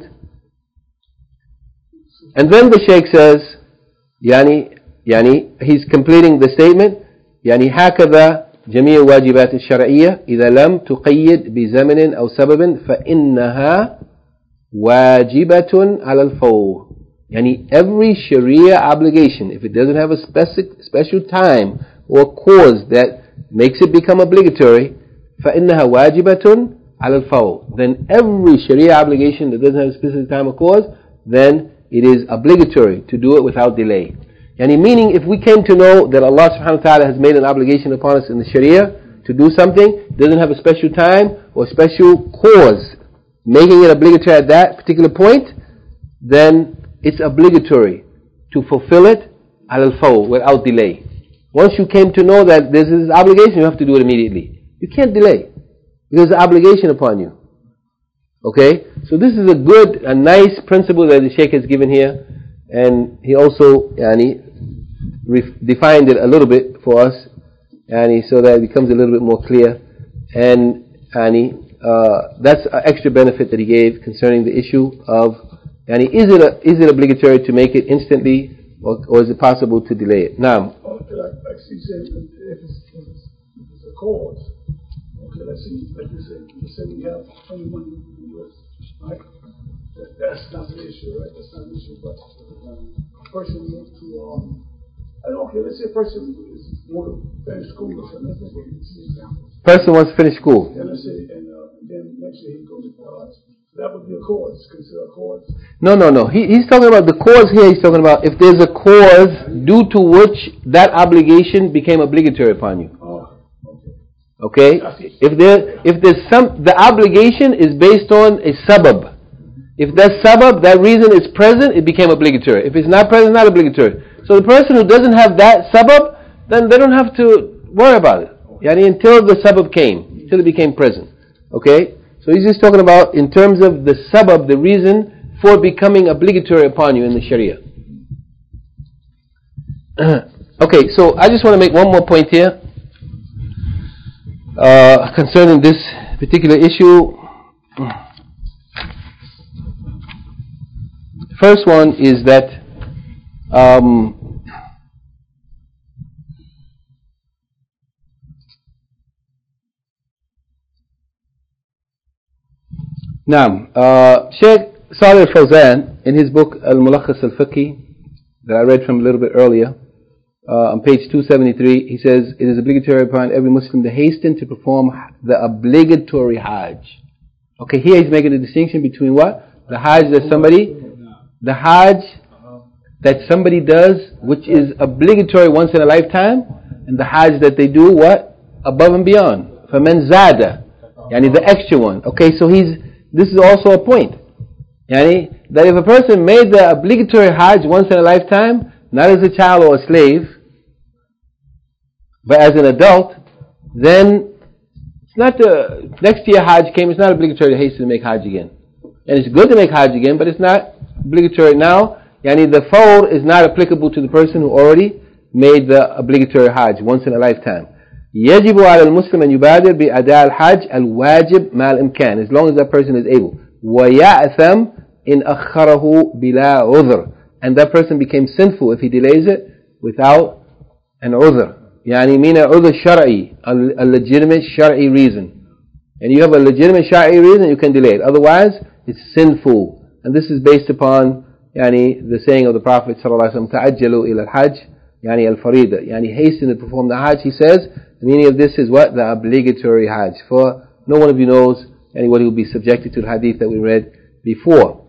And then the Shaykh says, yani, yani, he's completing the statement, yani, هكذا جميع واجبات الشرعية إذا لم تقيد بزمن أو سبب فإنها واجبة على الفور. Yani, every Sharia obligation, if it doesn't have a specific, special time or cause that makes it become obligatory, فإنها واجبة على الفور. Then every Sharia obligation that doesn't have a specific time or cause, then it is obligatory to do it without delay. Yani, meaning, if we came to know that Allah subhanahu wa ta'ala has made an obligation upon us in the Sharia to do something, doesn't have a special time or special cause making it obligatory at that particular point, then it's obligatory to fulfill it al-faw, without delay. Once you came to know that this is an obligation, you have to do it immediately. You can't delay. There's an obligation upon you. Okay? So this is a good, a nice principle that the Shaykh has given here. And he also yani, re- defined it a little bit for us, yani, so that it becomes a little bit more clear. And yani, uh, that's an extra benefit that he gave concerning the issue of, yani, is it a, is it obligatory to make it instantly, or, or is it possible to delay it? Naam. Okay, like, like she said, if it's, if it's, if it's a cause, okay, let's see, like you said, you said we have twenty-one in the U S, right? That, that's not the issue, right? That's not the issue, but um, a person wants to, um, I don't care, let's say a person is want to finish school or something, let's say, let's say example. Person wants to finish school. And let's say, and, uh, and then next year he goes to college. That would be a cause, consider a cause. No, no, no. He, he's talking about the cause here. He's talking about if there's a cause due to which that obligation became obligatory upon you. Oh, okay. Okay? If there, if there's some, the obligation is based on a sabab. If that sabab, that reason is present, it became obligatory. If it's not present, not obligatory. So the person who doesn't have that sabab, then they don't have to worry about it. Yani until the sabab came, until it became present. Okay? So he's just talking about in terms of the sabab, the reason for becoming obligatory upon you in the Sharia. Okay, so I just want to make one more point here uh, concerning this particular issue. First one is that um, now uh, Sheikh Salih Al-Fawzan in his book Al-Mulakhas Al-Fiqhi that I read from a little bit earlier, uh, on page two seventy-three, he says it is obligatory upon every Muslim to hasten to perform the obligatory Hajj. Okay, here he's making a distinction between what? The Hajj that somebody The Hajj that somebody does, which is obligatory once in a lifetime, and the Hajj that they do, what? Above and beyond. فَمَنْ زَادَ Yani the extra one. Okay, so he's, this is also a point. Yani, that if a person made the obligatory Hajj once in a lifetime, not as a child or a slave, but as an adult, then it's not the, next year Hajj came, it's not obligatory to hasten to make Hajj again. And it's good to make Hajj again, but it's not obligatory now. Yani the fawr is not applicable to the person who already made the obligatory Hajj once in a lifetime. يجب على المسلم أن يبادر بأداء الحج الواجب مع الإمكان, as long as that person is able. ويأثم إن أخره بلا عذر, and that person became sinful if he delays it without an عذر. يعني mean a عذر شرعي, a legitimate شرعي reason. And you have a legitimate شرعي reason, you can delay it. Otherwise, it's sinful. And this is based upon يعني, the saying of the Prophet ﷺ, تَعَجَّلُوا إِلَى الْحَجِّ يعني الفريضة, يعني hasten to perform the Hajj. He says, the meaning of this is what? The obligatory Hajj. For no one of you knows anybody will be subjected to the hadith that we read before.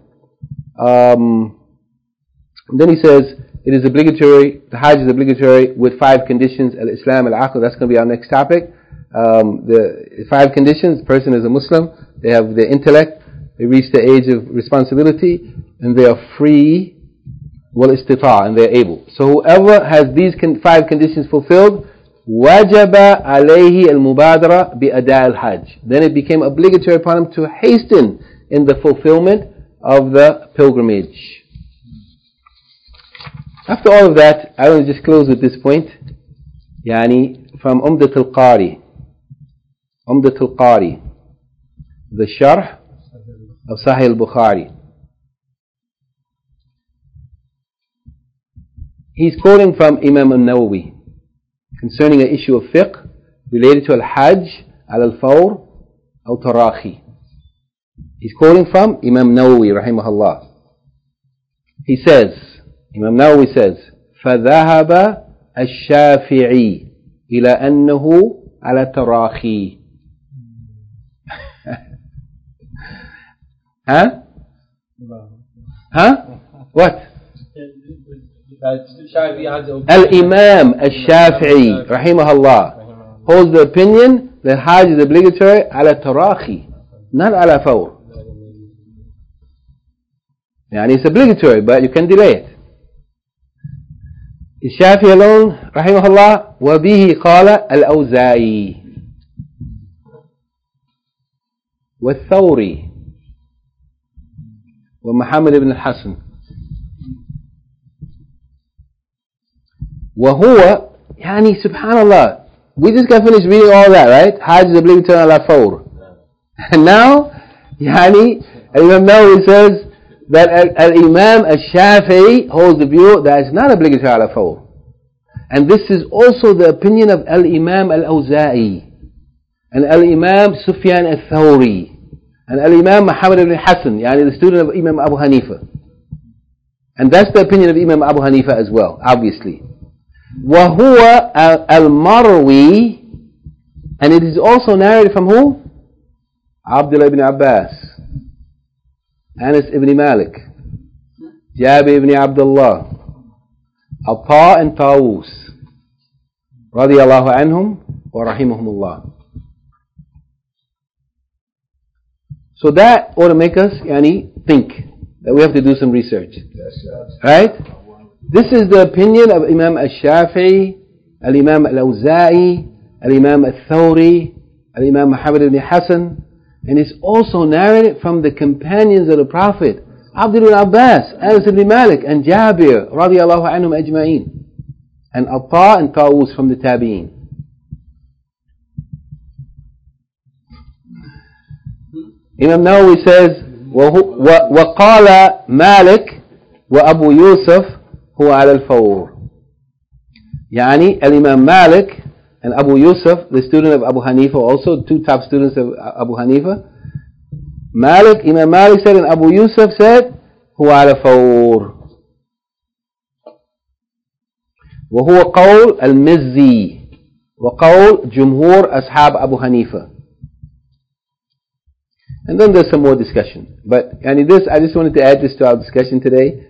Um, then he says, it is obligatory, the Hajj is obligatory with five conditions, al-Islam, al-Aql, that's going to be our next topic. Um, the five conditions: the person is a Muslim, they have the intellect, they reach the age of responsibility, and they are free, wal istita', and they are able. So whoever has these con- five conditions fulfilled, wajaba alayhi al-mubadara bi-ada' al-hajj. Then it became obligatory upon him to hasten in the fulfillment of the pilgrimage. After all of that, I will just close with this point. Yani from Umdat al-Qari, Umdat al-Qari, the Sharh of Sahih al-Bukhari. He's quoting from Imam al-Nawawi concerning an issue of fiqh related to al-Hajj, al-Fawr, al-Tarahi. He's quoting from Imam Nawawi rahimahullah. He says, Imam Nawawi says, فَذَهَبَ الشَّافِعِي إِلَى أَنَّهُ عَلَى تَرَاخِي. Huh? Huh? What? Al-Imam al-Shafi'i rahimahullah holds the opinion that Hajj is obligatory ala tarahi, not ala fawr. Yani it's obligatory, but you can delay it. الشافعي alone rahimahullah وبه قال الأوزاعي والثوري ومحمد بن الحسن وهو يعني subhanallah, we just got finished reading all that, right? Hajj is obligatory ala fawr. And now يعني Imam Nawawi says that Al-Imam Al-Shafi'i holds the view that it's not obligatory ala fawr. And this is also the opinion of Al-Imam Al-Awza'i and Al-Imam Sufyan Al-Thawri and Al-Imam Muhammad ibn Hassan, yani the student of Imam Abu Hanifa. And that's the opinion of Imam Abu Hanifa as well, obviously. وَهُوَ Al-Marwi, and it is also narrated from who? Abdullah ibn Abbas, Anas ibn Malik, Jabir ibn Abdullah, Atta and Tawus, radiyallahu anhum wa rahimahumullah. So that ought to make us yani, think that we have to do some research. Right? This is the opinion of Imam al-Shafi'i, al-Imam al-Awza'i, al-Imam al-Thawri, al-Imam Muhammad ibn Hassan, and it's also narrated from the companions of the Prophet, Abdul Abbas, Anas ibn Malik, and Jabir, radiyallahu anhum ajma'een, and Atta and Tawus from the Tabi'een. Imam Nawawi says, وَقَالَ مَالِكْ وَأَبُو يُوسُف هُوَ عَلَى الْفَوْرِ. Yani, Al-Imam Malik and Abu Yusuf, the student of Abu Hanifa, also two top students of Abu Hanifa. Malik, Imam Malik said, and Abu Yusuf said, هُوَ عَلَى الْفَوْرِ. وهو قول المزي وقول جمهور أصحاب أبو حنيفة. And then there's some more discussion. But and this, I just wanted to add this to our discussion today.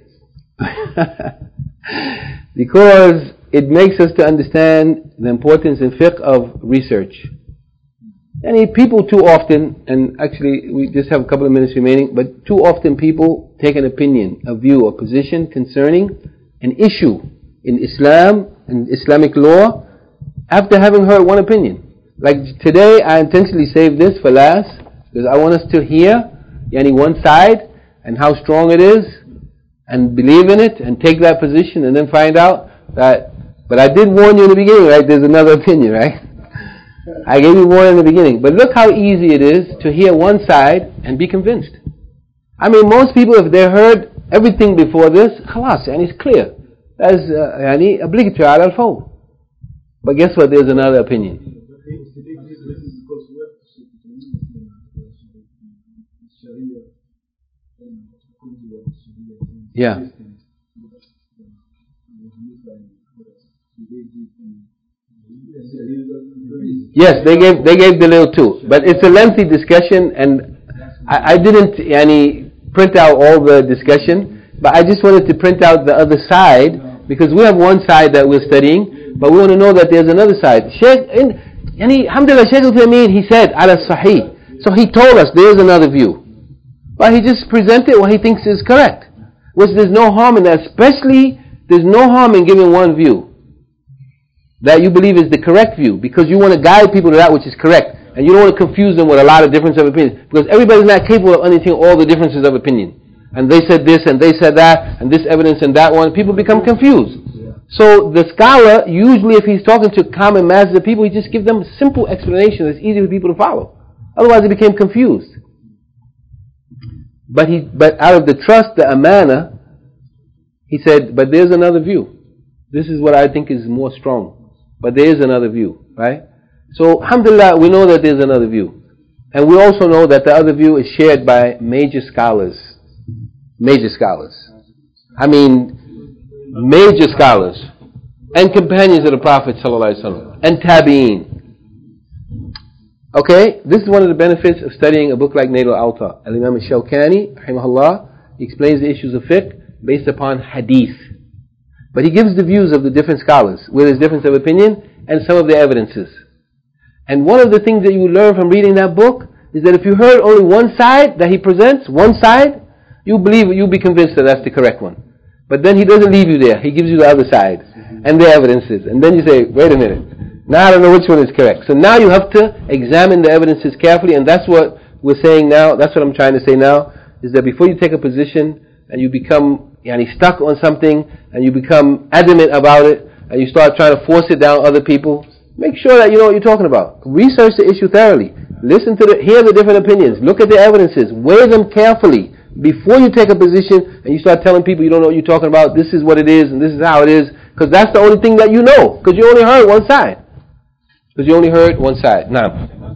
Because it makes us to understand the importance in fiqh of research. And people too often, and actually we just have a couple of minutes remaining, but too often people take an opinion, a view, a position concerning an issue in Islam and Islamic law after having heard one opinion. Like today I intentionally saved this for last, because I want us to hear yani one side and how strong it is and believe in it and take that position and then find out that, but I did warn you in the beginning, right? There's another opinion, right? I gave you warning in the beginning. But look how easy it is to hear one side and be convinced. I mean, most people, if they heard everything before this, khalas, and it's clear. That's uh, yani, obligatory ala al-fawl. But guess what? There's another opinion. Yeah. Yes, they gave they gave Dalil too, but it's a lengthy discussion, and I, I didn't yani, print out all the discussion, but I just wanted to print out the other side, because we have one side that we're studying, but we want to know that there's another side. Sheikh, in, yani, alhamdulillah, Shaykh al-Uthaymeen, he said, ala sahih, so he told us there's another view, but he just presented what he thinks is correct, which there's no harm in that, especially there's no harm in giving one view that you believe is the correct view, because you want to guide people to that which is correct, and you don't want to confuse them with a lot of difference of opinion, because everybody's not capable of understanding all the differences of opinion, and they said this and they said that and this evidence and that one. People become confused. So the scholar, usually if he's talking to common masses of people, he just gives them a simple explanation that's easy for people to follow. Otherwise they became confused. But he, but out of the trust, the amana, he said, but there's another view. This is what I think is more strong. But there is another view, right? So, alhamdulillah, we know that there's another view. And we also know that the other view is shared by major scholars. Major scholars. I mean, major scholars. And companions of the Prophet ﷺ. And tabi'een. Okay? This is one of the benefits of studying a book like Nail al-Awtar. Al-Imam al-Shawkani, rahimahullah, he explains the issues of fiqh based upon hadith. But he gives the views of the different scholars, where there's difference of opinion, and some of the evidences. And one of the things that you will learn from reading that book is that if you heard only one side that he presents, one side, you believe, you'll be convinced that that's the correct one. But then he doesn't leave you there. He gives you the other side, and the evidences. And then you say, wait a minute, now I don't know which one is correct. So now you have to examine the evidences carefully, and that's what we're saying now, that's what I'm trying to say now, is that before you take a position, and you become yani, stuck on something, and you become adamant about it, and you start trying to force it down other people, make sure that you know what you're talking about. Research the issue thoroughly. Listen to the, hear the different opinions. Look at the evidences. Weigh them carefully before you take a position and you start telling people you don't know what you're talking about. This is what it is, and this is how it is, because that's the only thing that you know, because you only heard one side. Because you only heard one side. Now,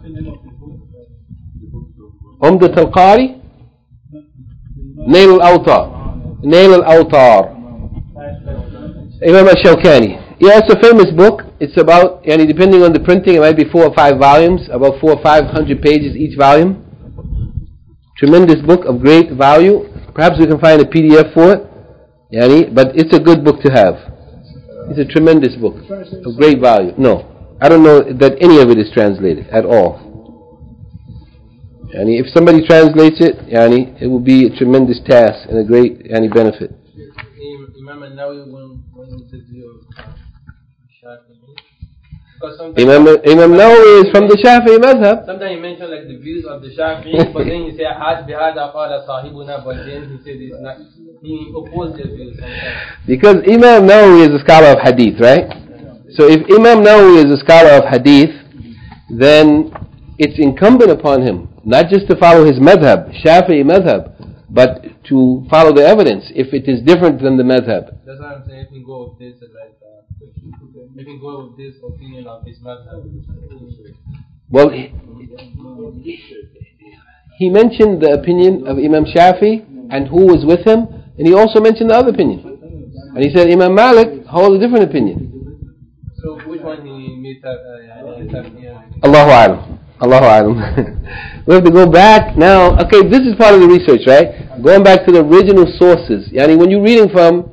Umdat al-Qari, Nail al-Awtar. Nail al-Awtar. Imam al-Shawkani. Yeah, it's a famous book. It's about, yani, depending on the printing, it might be four or five volumes, about four or five hundred pages each volume. Tremendous book of great value. Perhaps we can find a P D F for it. Yani, but it's a good book to have. It's a tremendous book of great value. No, I don't know that any of it is translated at all. Yani if somebody translates it, yani it will be a tremendous task and a great yani benefit. Imam al-Nawawi when when he said you Shafi'i. Imam Imam Nawawi is from the Shafi'i madhab. Sometimes he mentioned like the views of the Shafi'i, but then he said Haj bihada qala sahibuna, but then he said it's not. He opposed their views sometimes. Because Imam Nawawi is a scholar of hadith, right? So if Imam Nawawi is a scholar of hadith, then it's incumbent upon him not just to follow his madhab, Shafi'i madhab, but to follow the evidence if it is different than the madhab. That's why I'm saying if we go with this, like, uh, if we go with this opinion of his madhab. Well, he, he mentioned the opinion of Imam Shafi and who was with him, and he also mentioned the other opinion. And he said Imam Malik holds a different opinion. So which one he made that? Uh, Allahu Alam. Allahu Alam. We have to go back now. Okay, this is part of the research, right? Going back to the original sources. Yani when you're reading from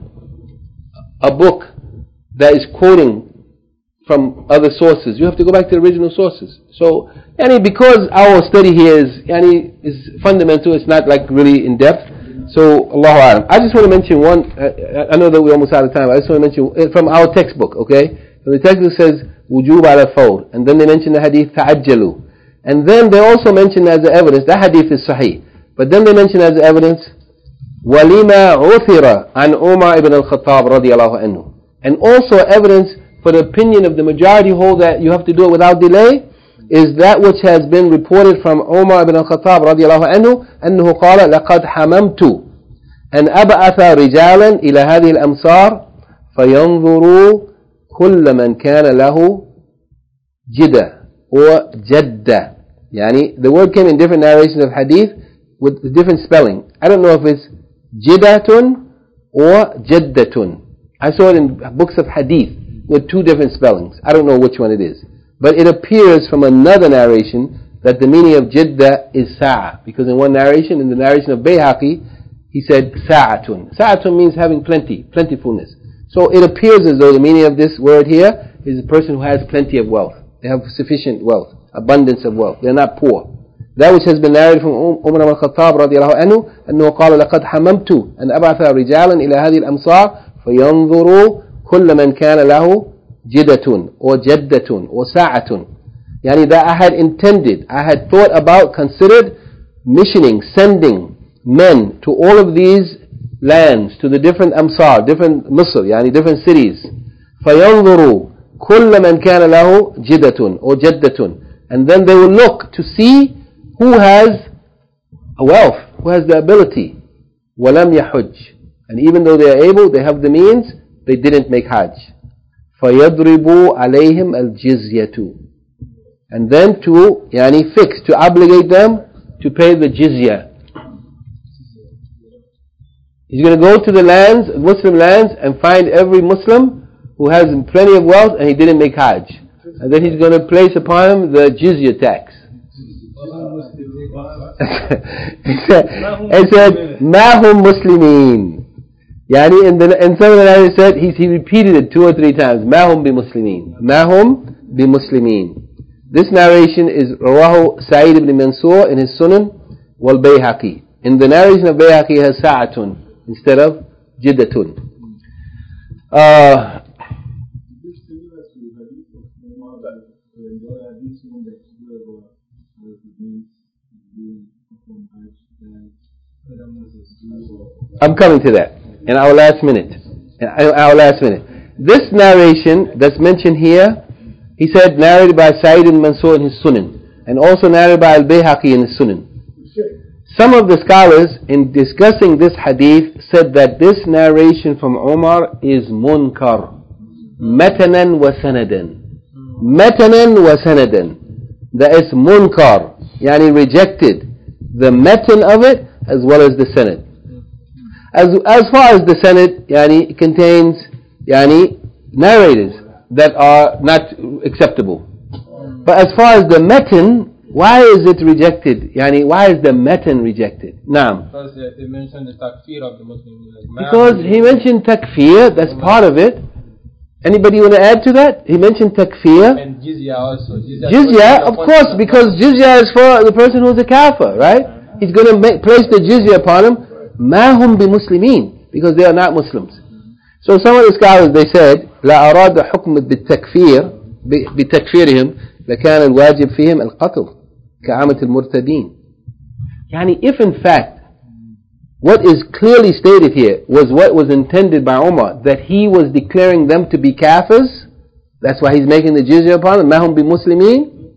a book that is quoting from other sources, you have to go back to the original sources. So, yani because our study here is yani is fundamental, it's not like really in depth. So, Allahu Alam. I just want to mention one. Uh, I know that we're almost out of time. I just want to mention uh, from our textbook. Okay, so the textbook says wujub ala fawr, and then they mention the hadith ta'ajjalu. And then they also mention as the evidence, that hadith is sahih. But then they mention as the evidence, وَلِمَا عُثِرَ عَنْ Umar ibn al-Khattab radiyallahu anhu. And also evidence for the opinion of the majority hold that you have to do it without delay, is that which has been reported from Umar ibn al-Khattab radiyallahu anhu, أنه قال لَقَدْ حَمَمْتُ أن أبعث رجالا إلى هذه الأمصار فينظروا كل من كان له جدة or jadda. Yani the word came in different narrations of hadith with different spelling. I don't know if it's jidatun or jaddatun. I saw it in books of hadith with two different spellings. I don't know which one it is. But it appears from another narration that the meaning of jidda is sa'a. Because in one narration, in the narration of Bayhaqi, he said sa'atun. Sa'atun means having plenty, plentifulness. So it appears as though the meaning of this word here is a person who has plenty of wealth. They have sufficient wealth, abundance of wealth. They're not poor. That which has been narrated from Umar ibn al-Khattab radiyallahu anhu, أنه قال لقد حممت أن أبعث رجالا إلى هذه الأمصار فينظروا كل من كان له جدة or جدة or ساعة. Yani that I had intended, I had thought about, considered missioning, sending men to all of these lands, to the different amsar, different Misr, yani different cities. فينظروا كل من كان له جدة or جدة, and then they will look to see who has a wealth, who has the ability. ولم يحج, and even though they are able, they have the means, they didn't make Hajj. فيضربوا عليهم الجزية, and then to يعني fix, to obligate them to pay the jizya. He's going to go to the lands, Muslim lands, and find every Muslim who has plenty of wealth and he didn't make Hajj. And then he's going to place upon him the jizya tax. He said, he said, مَا هُمْ مُسْلِمِينَ. Yani in, the, in some of the narrators said, he, he repeated it two or three times. مَا هُمْ بِمُسْلِمِينَ. مَا هُمْ بِمُسْلِمِينَ. This narration is Rawahu Sa'id ibn Mansur in his Sunan wal Bayhaqi. In the narration of Bayhaqi it has Sa'atun instead of Jiddatun. Uh, I'm coming to that in our last minute. In our last minute. This narration that's mentioned here, he said narrated by Sa'id ibn Mansur in his Sunan, and also narrated by Al-Bayhaqi in his Sunan. Some of the scholars, in discussing this hadith, said that this narration from Umar is munkar, matanan wa sanadan. Matanan wa sanadan. That is munkar, yani rejected. The matan of it as well as the sanad. As as far as the sanad, yani contains yani narrators that are not acceptable. But as far as the matan, why is it rejected? Yani, why is the matan rejected? Naam. Because uh, he mentioned the takfir of the Muslims. Like, because he mentioned takfir, that's part of it. Anybody want to add to that? He mentioned takfir. And jizya also. Jizya, Jizya, of course, because jizya is for the person who's a kafir, right? He's going to make, place the jizya upon him. Ma hum bi muslimin, because they are not Muslims. So some of the scholars, they said, لا أراد حكم بالتكفير بتكفيرهم لكان الواجب فيهم القتل كعامة المرتدين. يعني if in fact what is clearly stated here was what was intended by Umar, that he was declaring them to be kafirs, that's why he's making the jizya upon them, ما هم بمسلمين,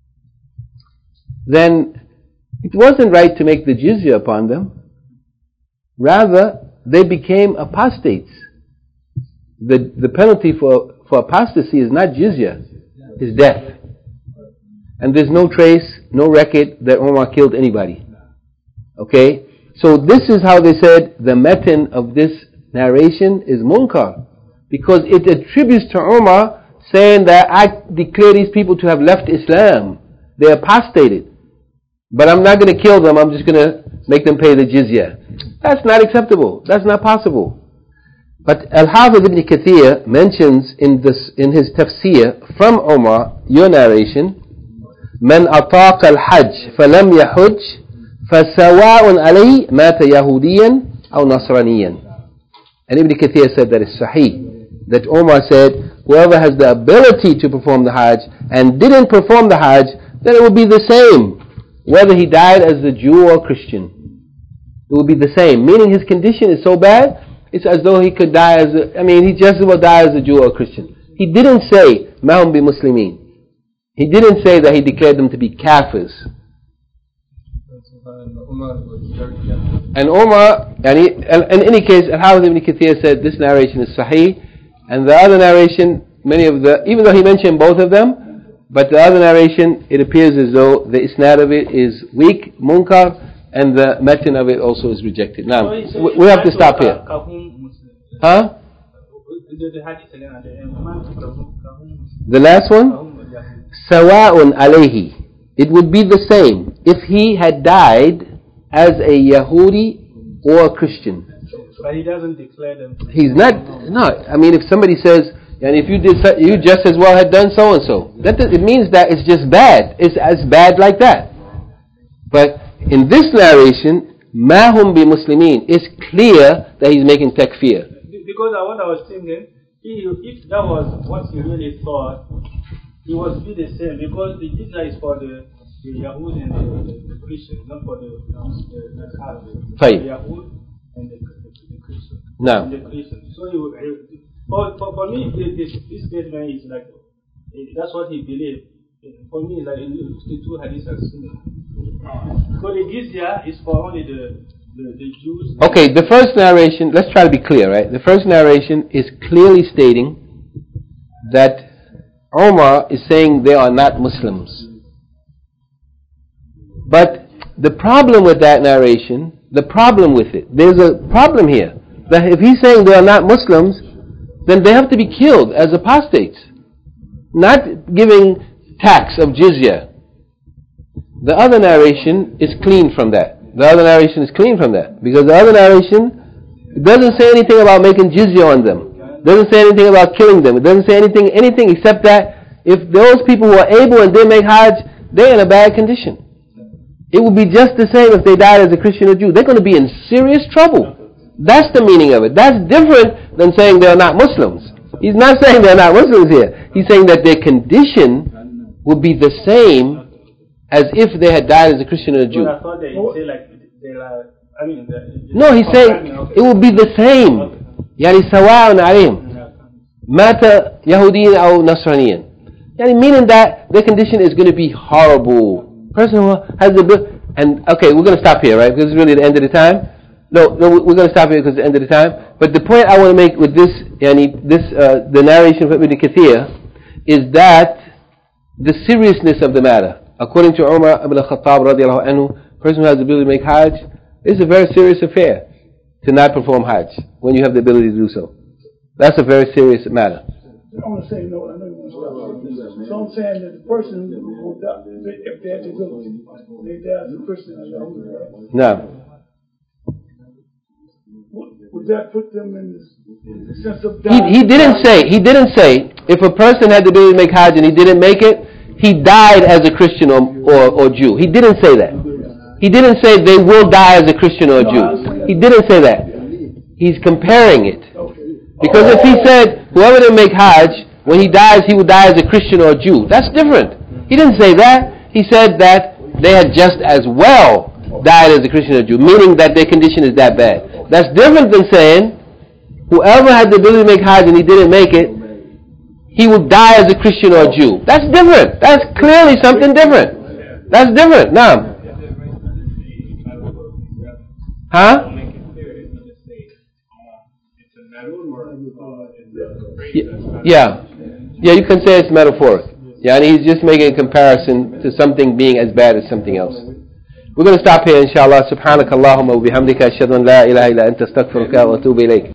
then it wasn't right to make the jizya upon them. Rather, they became apostates. The the penalty for, for apostasy is not jizya, it's death. And there's no trace, no record that Umar killed anybody. Okay? So this is how they said the metin of this narration is munkar. Because it attributes to Umar saying that I declare these people to have left Islam. They apostated. But I'm not going to kill them, I'm just going to make them pay the jizya. That's not acceptable. That's not possible. But Al-Hafiz ibn Kathir mentions in this in his tafsir from Umar, your narration, من أطاق الحج فلم يحج فسواء عليه مات يهوديا أو نصرانيا. And Ibn Kathir said that it's sahih. That Umar said, whoever has the ability to perform the hajj and didn't perform the hajj, then it will be the same, whether he died as a Jew or Christian. It will be the same. Meaning his condition is so bad, it's as though he could die as a, I mean, he just will die as a Jew or a Christian. He didn't say, Mahum bi Muslimin. He didn't say that he declared them to be kafirs. And Umar, and, he, and in any case, Al-Hafiz ibn Kathir said this narration is sahih, and the other narration, many of the, even though he mentioned both of them, but the other narration, it appears as though the isnad of it is weak, munkar, and the metin of it also is rejected. Now, we, we have to stop here. Huh? The last one? Sawa'un alayhi. It would be the same if he had died as a Yahudi or a Christian. But he doesn't declare them. He's not, no, I mean if somebody says, and if you did, you just as well had done so and so, that does, it means that it's just bad. It's as bad like that. But in this narration, ma hum bi muslimin, it's clear that he's making takfir. Because what I was thinking, if that was what he really thought, it would be the same. Because the jizya is for the, the Yahud and the, the, the Christians, not for the the, the, the Yahud and the, the, the Christians. No. And the Christians. So he, he, for, for, for me, this, this statement is like, that's what he believed. For me, like the two hadiths are similar. So the jizya is for only the, the, the Jews. Okay, the first narration, let's try to be clear, right? The first narration is clearly stating that Umar is saying they are not Muslims. But the problem with that narration, the problem with it, there's a problem here. That if he's saying they are not Muslims, then they have to be killed as apostates. Not giving tax of jizya. The other narration is clean from that. The other narration is clean from that. Because the other narration doesn't say anything about making jizya on them. Doesn't say anything about killing them. It doesn't say anything anything except that if those people who are able and did make hajj, they're in a bad condition. It would be just the same if they died as a Christian or Jew. They're going to be in serious trouble. That's the meaning of it. That's different than saying they're not Muslims. He's not saying they're not Muslims here. He's saying that their condition would be the same as if they had died as a Christian or a Jew. I thought they say like they are. I mean, the, no, he's saying it would be the same. يعني سواء عليهم مات يهوديا أو نصرانيا. يعني meaning that their condition is going to be horrible. Person who has the and okay, we're going to stop here, right? Because it's really the end of the time. No, no, we're going to stop here because it's the end of the time. But the point I want to make with this, yani, this, uh, the narration from Ibn Kathir, is that the seriousness of the matter. According to Umar ibn al-Khattab radiallahu anhu, person who has the ability to make hajj, it's a very serious affair to not perform hajj when you have the ability to do so. That's a very serious matter. I want to say, no, I know you want to stop. So I'm saying that the person who died, if they had the ability, they died as a Christian or Yahudi, right? No. Would that put them in this, in the sense of He, dying? he didn't say, he didn't say, if a person had the ability to make Hajj and he didn't make it, he died as a Christian or, or, or Jew. He didn't say that. He didn't say they will die as a Christian or a Jew. He didn't say that. He's comparing it. Because if he said, whoever didn't make Hajj, when he dies, he will die as a Christian or a Jew. That's different. He didn't say that. He said that they had just as well died as a Christian or Jew, meaning that their condition is that bad. That's different than saying, whoever had the ability to make Hajj and he didn't make it, he would die as a Christian or a Jew. That's different. That's clearly something different. That's different. Now, huh? Yeah. Yeah, you can say it's metaphoric. Yeah, and he's just making a comparison to something being as bad as something else. We're going to stop here, inshallah. Subhanakallahumma wa bihamdika ashhadu an la ilaha illa anta astaghfiruka wa atubu ilayk.